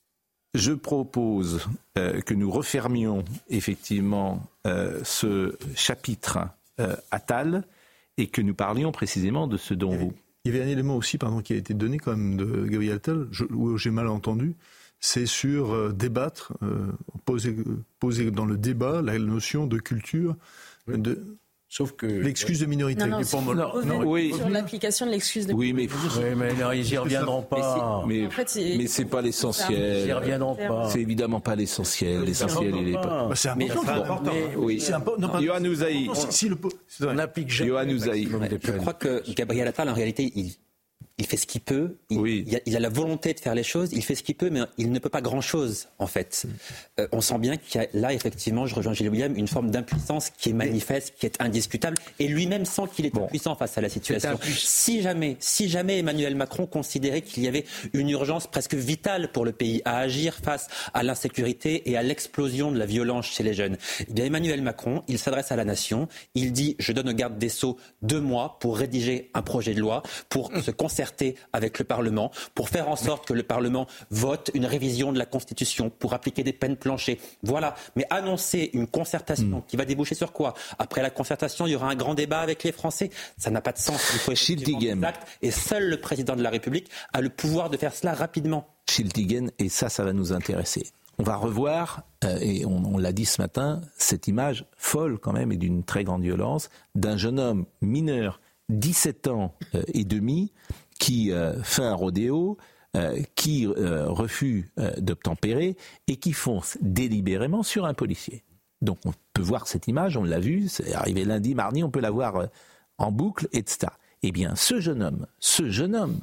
Je propose euh, que nous refermions effectivement euh, ce chapitre euh, Attal et que nous parlions précisément de ce dont il y avait, vous... Il y avait un élément aussi pardon, qui a été donné quand même de Gabriel Attal, je, où j'ai mal entendu. C'est sur euh, débattre, euh, poser, poser dans le débat la notion de culture, oui. de, sauf que l'excuse de minorité. Non, non, sur, non, non, oui. sur l'application de l'excuse de oui, mais, oui, mais non, ils n'y reviendront pas. Mais, mais, en fait, c'est, mais c'est pas l'essentiel. Ils n'y reviendront pas. C'est évidemment pas l'essentiel. L'essentiel, il est pas. Bah, c'est important. C'est important. Mais, oui. C'est important. Yohann Usaï. Si le on n'applique jamais. Yohann Usaï. Je crois que Gabriel Attal, en réalité, il. Il fait ce qu'il peut, il, oui. il, a, il a la volonté de faire les choses, il fait ce qu'il peut, mais il ne peut pas grand-chose, en fait. Euh, on sent bien qu'il y a là, effectivement, je rejoins Gilles William, une forme d'impuissance qui est manifeste, qui est indiscutable, et lui-même sent qu'il est bon. impuissant face à la situation. Si jamais, si jamais Emmanuel Macron considérait qu'il y avait une urgence presque vitale pour le pays à agir face à l'insécurité et à l'explosion de la violence chez les jeunes, eh bien Emmanuel Macron, il s'adresse à la nation, il dit « Je donne au garde des Sceaux deux mois pour rédiger un projet de loi, pour se concerter avec le Parlement, pour faire en sorte que le Parlement vote une révision de la Constitution, pour appliquer des peines planchées. Voilà. Mais annoncer une concertation mmh. qui va déboucher sur quoi ? Après la concertation, il y aura un grand débat avec les Français. Ça n'a pas de sens. Il faut effectivement des actes. Et seul le président de la République a le pouvoir de faire cela rapidement. Schiltigen, et ça, ça va nous intéresser. On va revoir, euh, et on, on l'a dit ce matin, cette image folle quand même et d'une très grande violence d'un jeune homme mineur, dix-sept ans euh, et demi, qui euh, fait un rodéo, euh, qui euh, refuse euh, d'obtempérer et qui fonce délibérément sur un policier. Donc on peut voir cette image, on l'a vu, c'est arrivé lundi, mardi, on peut la voir euh, en boucle, et cetera. Eh bien, ce jeune homme, ce jeune homme,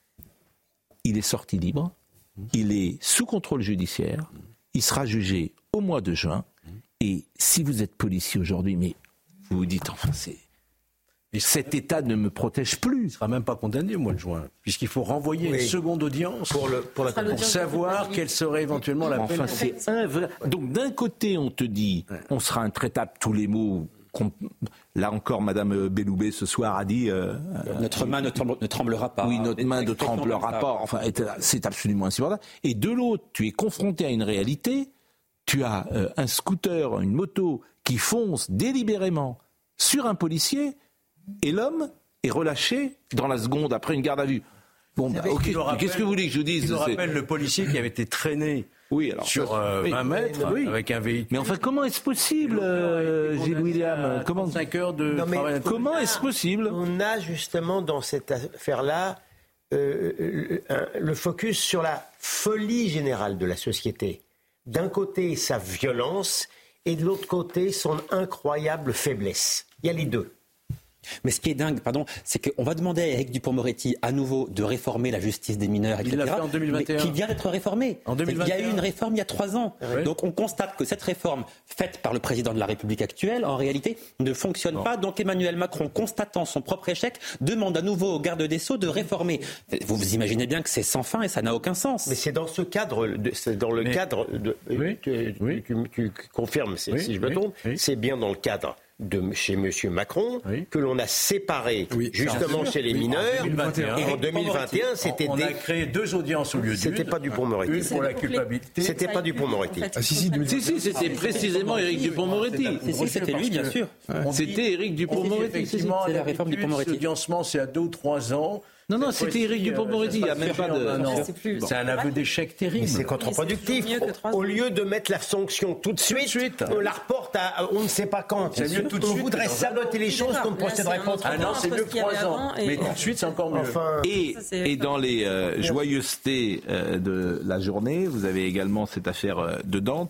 il est sorti libre, il est sous contrôle judiciaire, il sera jugé au mois de juin, et si vous êtes policier aujourd'hui, mais vous vous dites, enfin c'est... Et cet État ne me protège plus. Il ne sera même pas condamné au mois de juin, puisqu'il faut renvoyer oui. une seconde audience pour, le, pour, la, pour savoir quelle serait éventuellement la peine. Enfin, c'est un vrai... Donc d'un côté, on te dit, ouais. on sera intraitable, tous les mots. Là encore, Madame Belloubet ce soir a dit... Euh, notre main ne, tremble, ne tremblera pas. Oui, notre main ne tremblera pas. Enfin, c'est absolument insupportable. Et de l'autre, tu es confronté à une réalité. Tu as euh, un scooter, une moto qui fonce délibérément sur un policier... Et l'homme est relâché dans la seconde après une garde à vue. Bon, bah, okay. rappelle, qu'est-ce que vous voulez que je vous dise ? Je me rappelle le policier qui avait été traîné oui, alors, sur euh, oui, vingt mètres oui. avec un véhicule. Mais enfin, comment est-ce possible, euh, Gilles William ? Comment cinq heures de non, travail Comment a, est-ce possible ? On a justement dans cette affaire-là euh, le, le focus sur la folie générale de la société. D'un côté, sa violence, et de l'autre côté, son incroyable faiblesse. Il y a les deux. Mais ce qui est dingue, pardon, c'est qu'on va demander à Éric Dupond-Moretti à nouveau de réformer la justice des mineurs, et cetera. Il l'a fait en deux mille vingt et un. Qui vient d'être réformée. En deux mille vingt et un. Il y a eu une réforme il y a trois ans. Oui. Donc on constate que cette réforme faite par le président de la République actuelle, en réalité, ne fonctionne non. pas. Donc Emmanuel Macron, constatant son propre échec, demande à nouveau au garde des Sceaux de réformer. Vous vous imaginez bien que c'est sans fin et ça n'a aucun sens. Mais c'est dans ce cadre, de, c'est dans le Mais... cadre, de, oui. tu, oui. tu, tu, tu confirmes oui. si je me trompe, oui. c'est bien dans le cadre de chez M. Macron oui. que l'on a séparé oui, justement chez les oui, mineurs. En deux mille vingt et un, et en deux mille vingt et un c'était on des... a créé deux audiences au lieu d'une. C'était pas Dupond-Moretti. Une pour la culpabilité. C'était pas Dupond-Moretti. Ah, si, si, si, si, c'était précisément Éric Dupond-Moretti. C'était lui, bien sûr. C'était Éric Dupond-Moretti. Effectivement, c'est la réforme Dupond-Moretti. L'audiencement, c'est à deux ou trois ans. Non, non, c'était Éric Dupond-Moretti, il n'y a même pas de... Non, c'est, c'est un aveu d'échec terrible. Mais c'est contre-productif. Au lieu de mettre la sanction tout de suite, tout de suite. on la reporte à on ne sait pas quand. C'est mieux tout de suite. On voudrait saboter les choses qu'on ne procéderait pas. Ah non, c'est mieux que trois ans. Mais tout de suite, c'est encore mieux. Enfin, et, et dans les euh, joyeusetés euh, de la journée, vous avez également cette affaire euh, de Dante,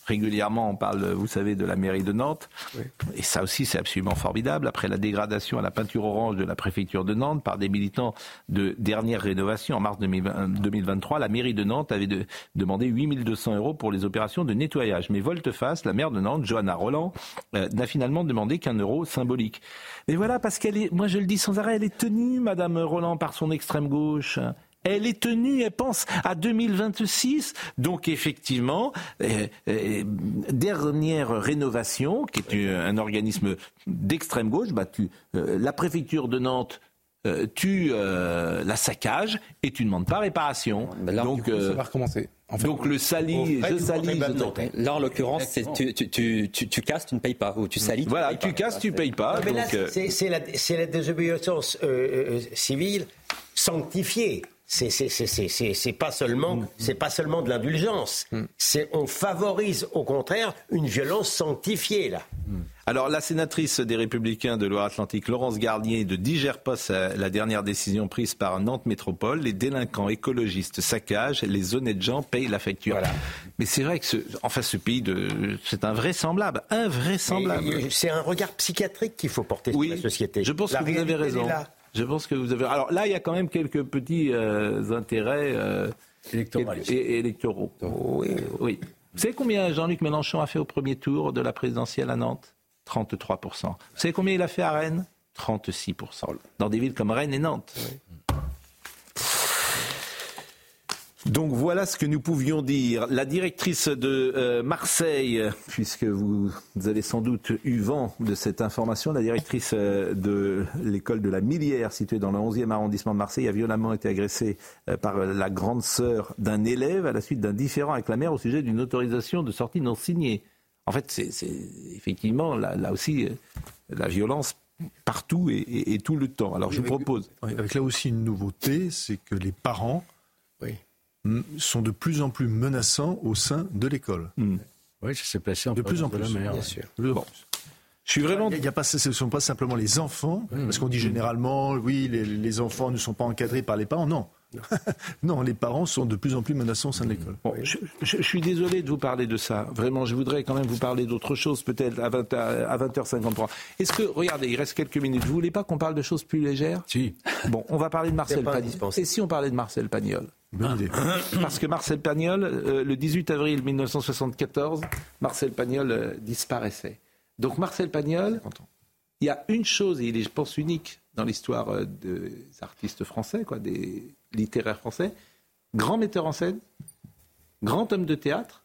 Régulièrement, on parle, vous savez, de la mairie de Nantes. Oui. Et ça aussi, c'est absolument formidable. Après la dégradation à la peinture orange de la préfecture de Nantes par des militants de dernière rénovation en mars deux mille vingt-trois, la mairie de Nantes avait de, demandé huit mille deux cents euros pour les opérations de nettoyage. Mais volte-face, la maire de Nantes, Johanna Roland, euh, n'a finalement demandé qu'un euro symbolique. Mais voilà, parce qu'elle est, moi je le dis sans arrêt, elle est tenue, Madame Roland, par son extrême gauche. Elle est tenue, elle pense à deux mille vingt-six. Donc effectivement, euh, euh, dernière rénovation, qui est oui. un organisme d'extrême gauche, bah, tu, euh, la préfecture de Nantes, euh, tu euh, la saccages et tu ne demandes pas réparation. Là, donc, coup, euh, ça va recommencer. En fait, donc le sali, je salis. Je... Là, en l'occurrence, c'est, tu, tu, tu, tu, tu casses, tu ne payes pas. Ou tu salis, tu voilà, payes tu pas. casses, tu ne payes pas. Non, mais donc, là, euh... c'est, c'est, la, c'est la désobéissance euh, euh, civile sanctifiée. C'est, c'est, c'est, c'est, c'est, c'est, pas seulement, mmh. c'est pas seulement de l'indulgence. Mmh. C'est, on favorise au contraire une violence sanctifiée, là. Mmh. Alors, la sénatrice des Républicains de Loire-Atlantique, Laurence Garnier, de Digerpos, la dernière décision prise par Nantes Métropole, les délinquants écologistes saccagent, les honnêtes gens payent la facture. Voilà. Mais c'est vrai que ce, enfin, ce pays, de, c'est invraisemblable, invraisemblable. Et, c'est un regard psychiatrique qu'il faut porter oui, sur la société. Je pense la que vous avez raison. Je pense que vous avez. Alors là, il y a quand même quelques petits euh, intérêts euh, électoraux. Et, électoraux. Oui. oui. Vous savez combien Jean-Luc Mélenchon a fait au premier tour de la présidentielle à Nantes ? trente-trois pour cent. Vous savez combien il a fait à Rennes ? trente-six pour cent. Dans des villes comme Rennes et Nantes. Oui. Donc voilà ce que nous pouvions dire. La directrice de euh, Marseille, puisque vous, vous avez sans doute eu vent de cette information, la directrice euh, de l'école de la Millière, située dans le onzième arrondissement de Marseille, a violemment été agressée euh, par la grande sœur d'un élève à la suite d'un différend avec la mère au sujet d'une autorisation de sortie non signée. En fait, c'est, c'est effectivement là, là aussi euh, la violence partout et, et, et tout le temps. Alors je vous propose... Avec là aussi une nouveauté, c'est que les parents... Oui. sont de plus en plus menaçants au sein de l'école. Mmh. Oui, ça s'est placé en de plus en plus. Mer, bien ouais. sûr. Bon. Je suis vraiment. Il y a pas, ce ne sont pas simplement les enfants, mmh. parce qu'on dit généralement, oui, les, les enfants ne sont pas encadrés par les parents. Non. Non, les parents sont de plus en plus menaçants au sein de l'école. Bon, je, je, je suis désolé de vous parler de ça. Vraiment, je voudrais quand même vous parler d'autre chose, peut-être à, vingt, à vingt heures cinquante-trois. Est-ce que, regardez, il reste quelques minutes. Vous voulez pas qu'on parle de choses plus légères ? Si. Bon, on va parler de Marcel Pagnol. Et si on parlait de Marcel Pagnol ? Bonne idée. Parce que Marcel Pagnol, euh, le dix-huit avril mille neuf cent soixante-quatorze, Marcel Pagnol euh, disparaissait. Donc Marcel Pagnol, il y a une chose, et il est, je pense, unique dans l'histoire euh, des artistes français, quoi, des littéraires français, grand metteur en scène, grand homme de théâtre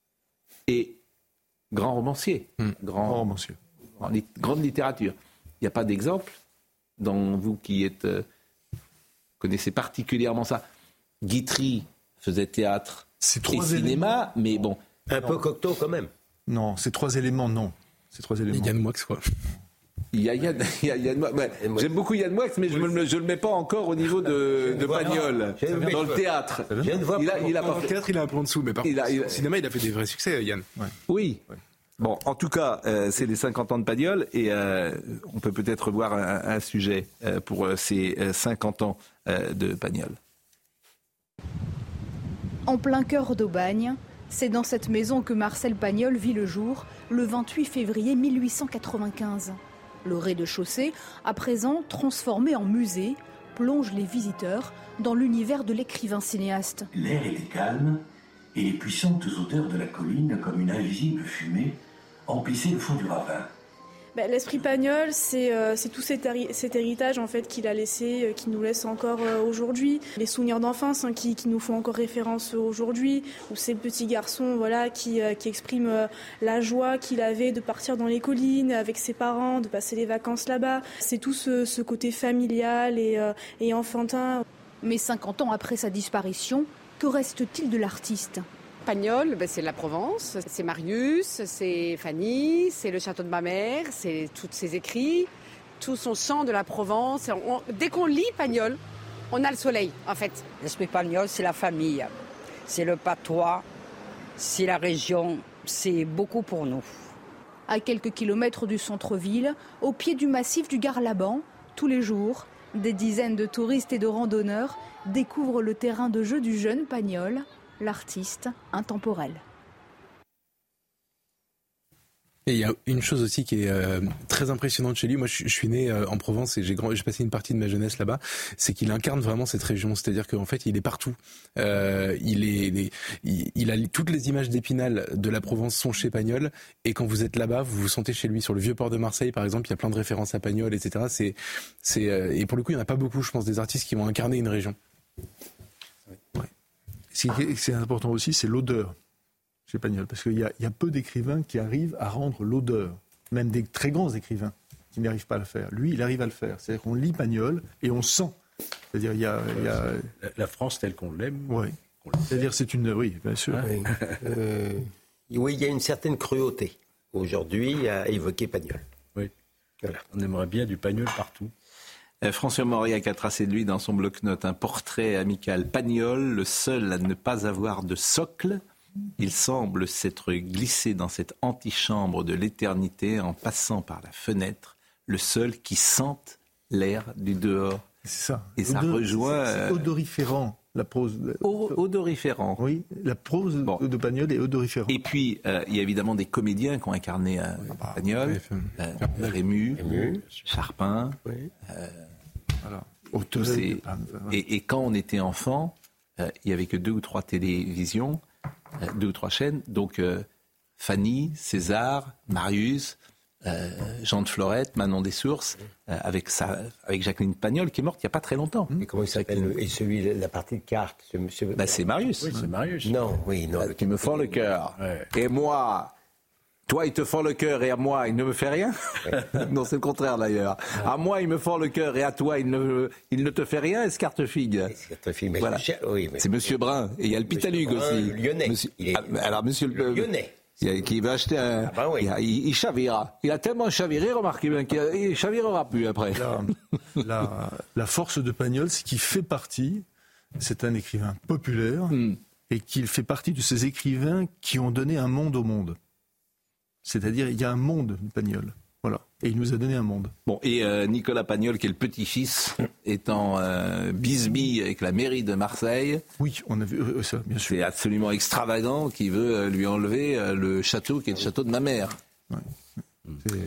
et grand romancier. Mmh. Grand, grand romancier. Grand, grande littérature. Il n'y a pas d'exemple, dans vous qui êtes, euh, connaissez particulièrement ça. Guitry faisait théâtre c'est et cinéma, mais bon. Un non. peu Cocteau quand même. Non, ces trois éléments, non. Ces trois éléments. Yann Moix, quoi. Il y a Yann, il y a Yann Moix. Ouais, j'aime beaucoup Yann Moix, mais je ne le, le mets pas encore au niveau de, de Pagnol, dans le théâtre. Il a, il a pas fait... Le théâtre, il est un peu en dessous, mais par contre, au cinéma, il a fait des vrais succès, Yann. Ouais. Oui. Ouais. Bon, en tout cas, euh, c'est les cinquante ans de Pagnol, et euh, on peut peut-être revoir un, un sujet euh, pour euh, ces euh, cinquante ans euh, de Pagnol. En plein cœur d'Aubagne, c'est dans cette maison que Marcel Pagnol vit le jour, le vingt-huit février mille huit cent quatre-vingt-quinze. Le rez-de-chaussée, à présent transformé en musée, plonge les visiteurs dans l'univers de l'écrivain cinéaste. L'air était calme et les puissantes odeurs de la colline, comme une invisible fumée, emplissaient le fond du ravin. Ben, l'esprit Pagnol, c'est, euh, c'est tout cet, héri- cet héritage en fait, qu'il a laissé, euh, qu'il nous laisse encore euh, aujourd'hui. Les souvenirs d'enfance hein, qui, qui nous font encore référence aujourd'hui, où ces petits garçons voilà, qui, euh, qui expriment euh, la joie qu'il avait de partir dans les collines avec ses parents, de passer les vacances là-bas. C'est tout ce, ce côté familial et, euh, et enfantin. Mais cinquante ans après sa disparition, que reste-t-il de l'artiste ? Pagnol, ben c'est la Provence, c'est Marius, c'est Fanny, c'est le château de ma mère, c'est tous ses écrits, tout son chant de la Provence. On, dès qu'on lit Pagnol, on a le soleil, en fait. L'esprit Pagnol, c'est la famille, c'est le patois, c'est la région, c'est beaucoup pour nous. À quelques kilomètres du centre-ville, au pied du massif du Garlaban, tous les jours, des dizaines de touristes et de randonneurs découvrent le terrain de jeu du jeune Pagnol, l'artiste intemporel. Et il y a une chose aussi qui est euh, très impressionnante chez lui. Moi, je, je suis né euh, en Provence et j'ai, grand, j'ai passé une partie de ma jeunesse là-bas. C'est qu'il incarne vraiment cette région. C'est-à-dire qu'en fait, il est partout. Euh, il est, il, est il, il a toutes les images d'Épinal de la Provence sont chez Pagnol. Et quand vous êtes là-bas, vous vous sentez chez lui. Sur le vieux port de Marseille, par exemple, il y a plein de références à Pagnol, et cetera. C'est, c'est euh, et pour le coup, il n'y en a pas beaucoup, je pense, des artistes qui vont incarner une région. Ouais. Ce qui est, c'est important aussi, c'est l'odeur. Chez Pagnol, parce qu'il y a, il y a peu d'écrivains qui arrivent à rendre l'odeur, même des très grands écrivains qui n'arrivent pas à le faire. Lui, il arrive à le faire. C'est-à-dire qu'on lit Pagnol et on sent. C'est-à-dire il y a, il y a... La France telle qu'on l'aime. Oui. C'est-à-dire c'est une, oui, bien sûr. Ah, oui. euh, oui, il y a une certaine cruauté aujourd'hui à évoquer Pagnol. Oui. Voilà. On aimerait bien du Pagnol partout. Euh, François Mauriac a tracé de lui dans son bloc-notes un portrait amical. Pagnol, le seul à ne pas avoir de socle. Il semble s'être glissé dans cette antichambre de l'éternité en passant par la fenêtre, le seul qui sente l'air du dehors. C'est ça. Et ça Odor, rejoint... C'est, c'est odoriférant, la prose. De... O- odoriférant. Oui, la prose bon. de Pagnol est odoriférante. Et puis, euh, il y a évidemment des comédiens qui ont incarné euh, oui, bah, Pagnol, oui, euh, Rému, Rému, Charpin. Oui. Euh, voilà. Auteur, ces... ah, et, et quand on était enfant, euh, il n'y avait que deux ou trois télévisions, deux ou trois chaînes, donc euh, Fanny, César, Marius, euh, Jean de Florette, Manon des Sources, euh, avec, sa, avec Jacqueline Pagnol qui est morte il n'y a pas très longtemps. Et comment il s'appelle Et celui la partie de cartes ce monsieur... bah, c'est Marius. Oui, c'est Marius. Non, oui, non. Qui me fend le cœur. Ouais. Et moi, toi, il te fend le cœur et à moi, il ne me fait rien. Ouais. Non, c'est le contraire d'ailleurs. Ouais. À moi, il me fend le cœur et à toi, il ne, il ne te fait rien, Escartefigue. Escartefigue, mais voilà. je... oui, mais... C'est Monsieur Brun. Et il y a le Pitalugue aussi. Lyonnais. Monsieur... Il est... ah, alors, Monsieur le, le Lyonnais. Il qui va acheter un. Ah ben oui. il, il chavira. Il a tellement chaviré, remarquez bien qu'il ne chavirera plus après. La, la, la force de Pagnol, c'est qu'il fait partie, c'est un écrivain populaire, mm. et qu'il fait partie de ces écrivains qui ont donné un monde au monde. C'est-à-dire, il y a un monde de Pagnol. Voilà. Et il nous a donné un monde. Bon, et euh, Nicolas Pagnol, qui est le petit-fils, étant euh, bisbille avec la mairie de Marseille. Oui, on a vu euh, ça, bien sûr. C'est absolument extravagant, qui veut euh, lui enlever euh, le château qui est le château de ma mère. Ouais. C'est...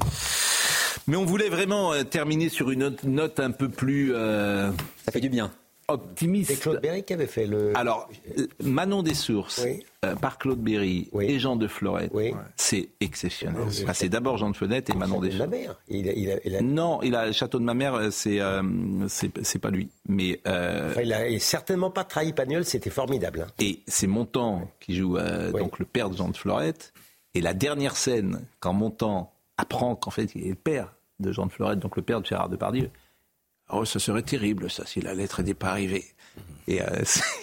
Mais on voulait vraiment euh, terminer sur une note, note un peu plus... Euh, ça fait du bien. Optimiste. C'est Claude Berry qui avait fait le... Alors, Manon des Sources, oui. euh, par Claude Berry oui. et Jean de Florette, oui. c'est exceptionnel. Oui, enfin, c'est d'abord Jean de Florette et Manon des Sources. De ma mère. Il a, il a, il a... Non, il a le château de ma mère, c'est, euh, c'est, c'est pas lui. Mais, euh... enfin, il a certainement pas trahi Pagnol, c'était formidable. Hein. Et c'est Montand qui joue euh, oui. donc le père de Jean de Florette. Et la dernière scène, quand Montand apprend qu'en fait il est le père de Jean de Florette, donc le père de Gérard Depardieu, oh, ça serait terrible, ça, si la lettre n'était pas arrivée. Et euh,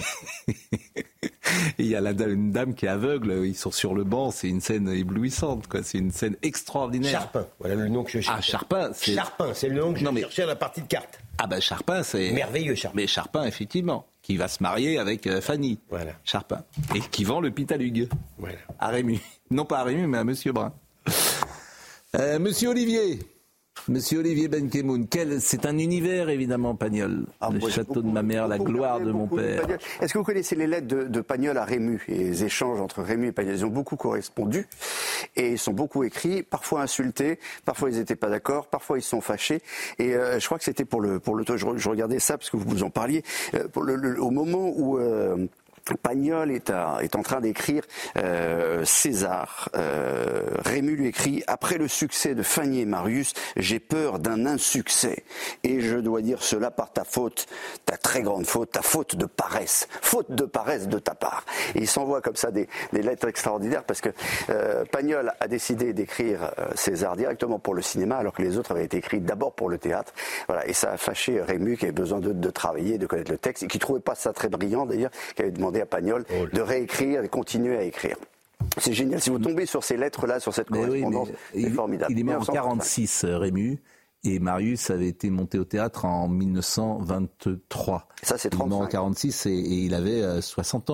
il y a la, une dame qui est aveugle, ils sont sur le banc, c'est une scène éblouissante, quoi. C'est une scène extraordinaire. Charpin, voilà le nom que je cherche. Ah, Charpin, c'est... Charpin, c'est le nom que je non, mais... cherchais à la partie de cartes. Ah ben Charpin, c'est... Merveilleux, Charpin. Mais Charpin, effectivement, qui va se marier avec euh, Fanny. Voilà. Charpin. Et qui vend le Pitalugue. Voilà. À Rému. Non pas à Rému, mais à Monsieur Brun. Euh, Monsieur Olivier... Monsieur Olivier Benkemoun, quel... c'est un univers évidemment Pagnol, ah, le moi, château beaucoup, de ma mère, la gloire de mon père. De Est-ce que vous connaissez les lettres de, de Pagnol à Rému et les échanges entre Rému et Pagnol? Ils ont beaucoup correspondu et ils sont beaucoup écrits, parfois insultés, parfois ils n'étaient pas d'accord, parfois ils sont fâchés. Et euh, je crois que c'était pour le pour le. Je, je regardais ça parce que vous vous en parliez euh, pour le, le, au moment où. Euh, Pagnol est, à, est en train d'écrire euh, César. Euh, Rému lui écrit « Après le succès de Fanny et Marius, j'ai peur d'un insuccès. Et je dois dire cela par ta faute, ta très grande faute, ta faute de paresse. Faute de paresse de ta part. » Et il s'envoie comme ça des, des lettres extraordinaires parce que euh, Pagnol a décidé d'écrire euh, César directement pour le cinéma alors que les autres avaient été écrits d'abord pour le théâtre. Voilà. Et ça a fâché Rému qui avait besoin de, de travailler, de connaître le texte et qui ne trouvait pas ça très brillant d'ailleurs, qui avait demandé à Pagnol oh, de réécrire et continuer à écrire. C'est génial. Si vous tombez sur ces lettres-là, sur cette mais correspondance, oui, c'est il, formidable. Il est mort en quarante-six, Rému, et Marius avait été monté au théâtre en mille neuf cent vingt-trois. Ça, c'est trente-cinq. Il est mort en quarante-six et, et il avait euh, soixante ans.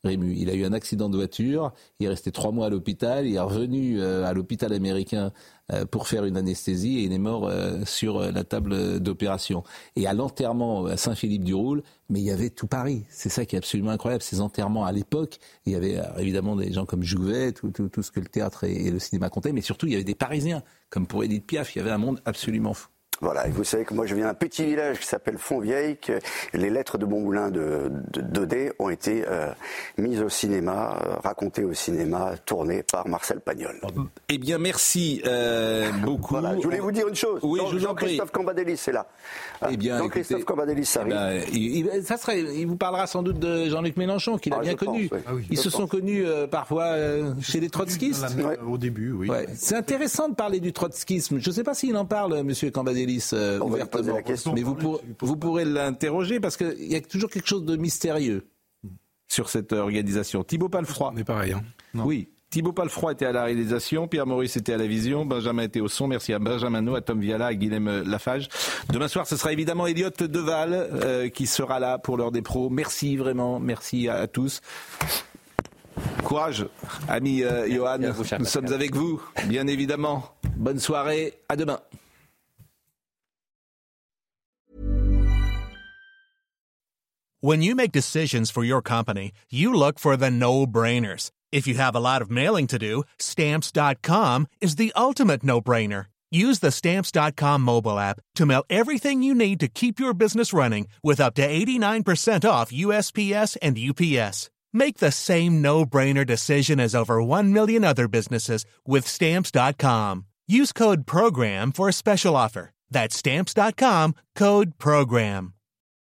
Rému. Il a eu un accident de voiture, il est resté trois mois à l'hôpital, il est revenu euh, à l'hôpital américain euh, pour faire une anesthésie et il est mort euh, sur euh, la table d'opération. Et à l'enterrement à Saint-Philippe-du-Roule, mais il y avait tout Paris. C'est ça qui est absolument incroyable. Ces enterrements à l'époque, il y avait euh, évidemment des gens comme Jouvet, tout, tout, tout ce que le théâtre et, et le cinéma comptaient, mais surtout il y avait des Parisiens, comme pour Édith Piaf. Il y avait un monde absolument fou. Voilà, et vous savez que moi je viens d'un petit village qui s'appelle Fontvieille, que les lettres de Bonmoulin de, de Daudet ont été euh, mises au cinéma, euh, racontées au cinéma, tournées par Marcel Pagnol. Eh bien merci euh, beaucoup. Voilà, je voulais vous dire une chose. Oui, Jean, je vous en prie. Jean-Christophe Cambadélis est là. Eh bien, Jean-Christophe Cambadélis eh arrive. ben, il, il, ça serait, il vous parlera sans doute de Jean-Luc Mélenchon, qu'il a Ah, bien je connu. pense, oui. Ah oui, Ils je se pense. sont connus euh, parfois euh, chez les trotskistes. Ouais. Au début, oui. Ouais. C'est intéressant de parler du trotskisme. Je ne sais pas s'il en parle, Monsieur Cambadélis, euh, On va lui ouvertement. poser la question. Mais vous, pour, vous pourrez l'interroger parce qu'il y a toujours quelque chose de mystérieux sur cette organisation. Thibaut Palfroy. On est pareil. Hein. Oui. Thibaut Palfroy était à la réalisation, Pierre Maurice était à la vision, Benjamin était au son. Merci à Benjamin No, à Tom Viala, à Guilhem Lafage. Demain soir, ce sera évidemment Elliot Deval euh, qui sera là pour l'heure des pros. Merci vraiment, merci à, à tous. Courage, ami euh, Johan, nous Pascal. sommes avec vous, bien évidemment. Bonne soirée, à demain. When you make decisions for your company, you look for the no-brainers. If you have a lot of mailing to do, Stamps dot com is the ultimate no-brainer. Use the Stamps dot com mobile app to mail everything you need to keep your business running with up to eighty-nine percent off U S P S and U P S. Make the same no-brainer decision as over one million other businesses with Stamps dot com. Use code PROGRAM for a special offer. That's Stamps dot com, code PROGRAM.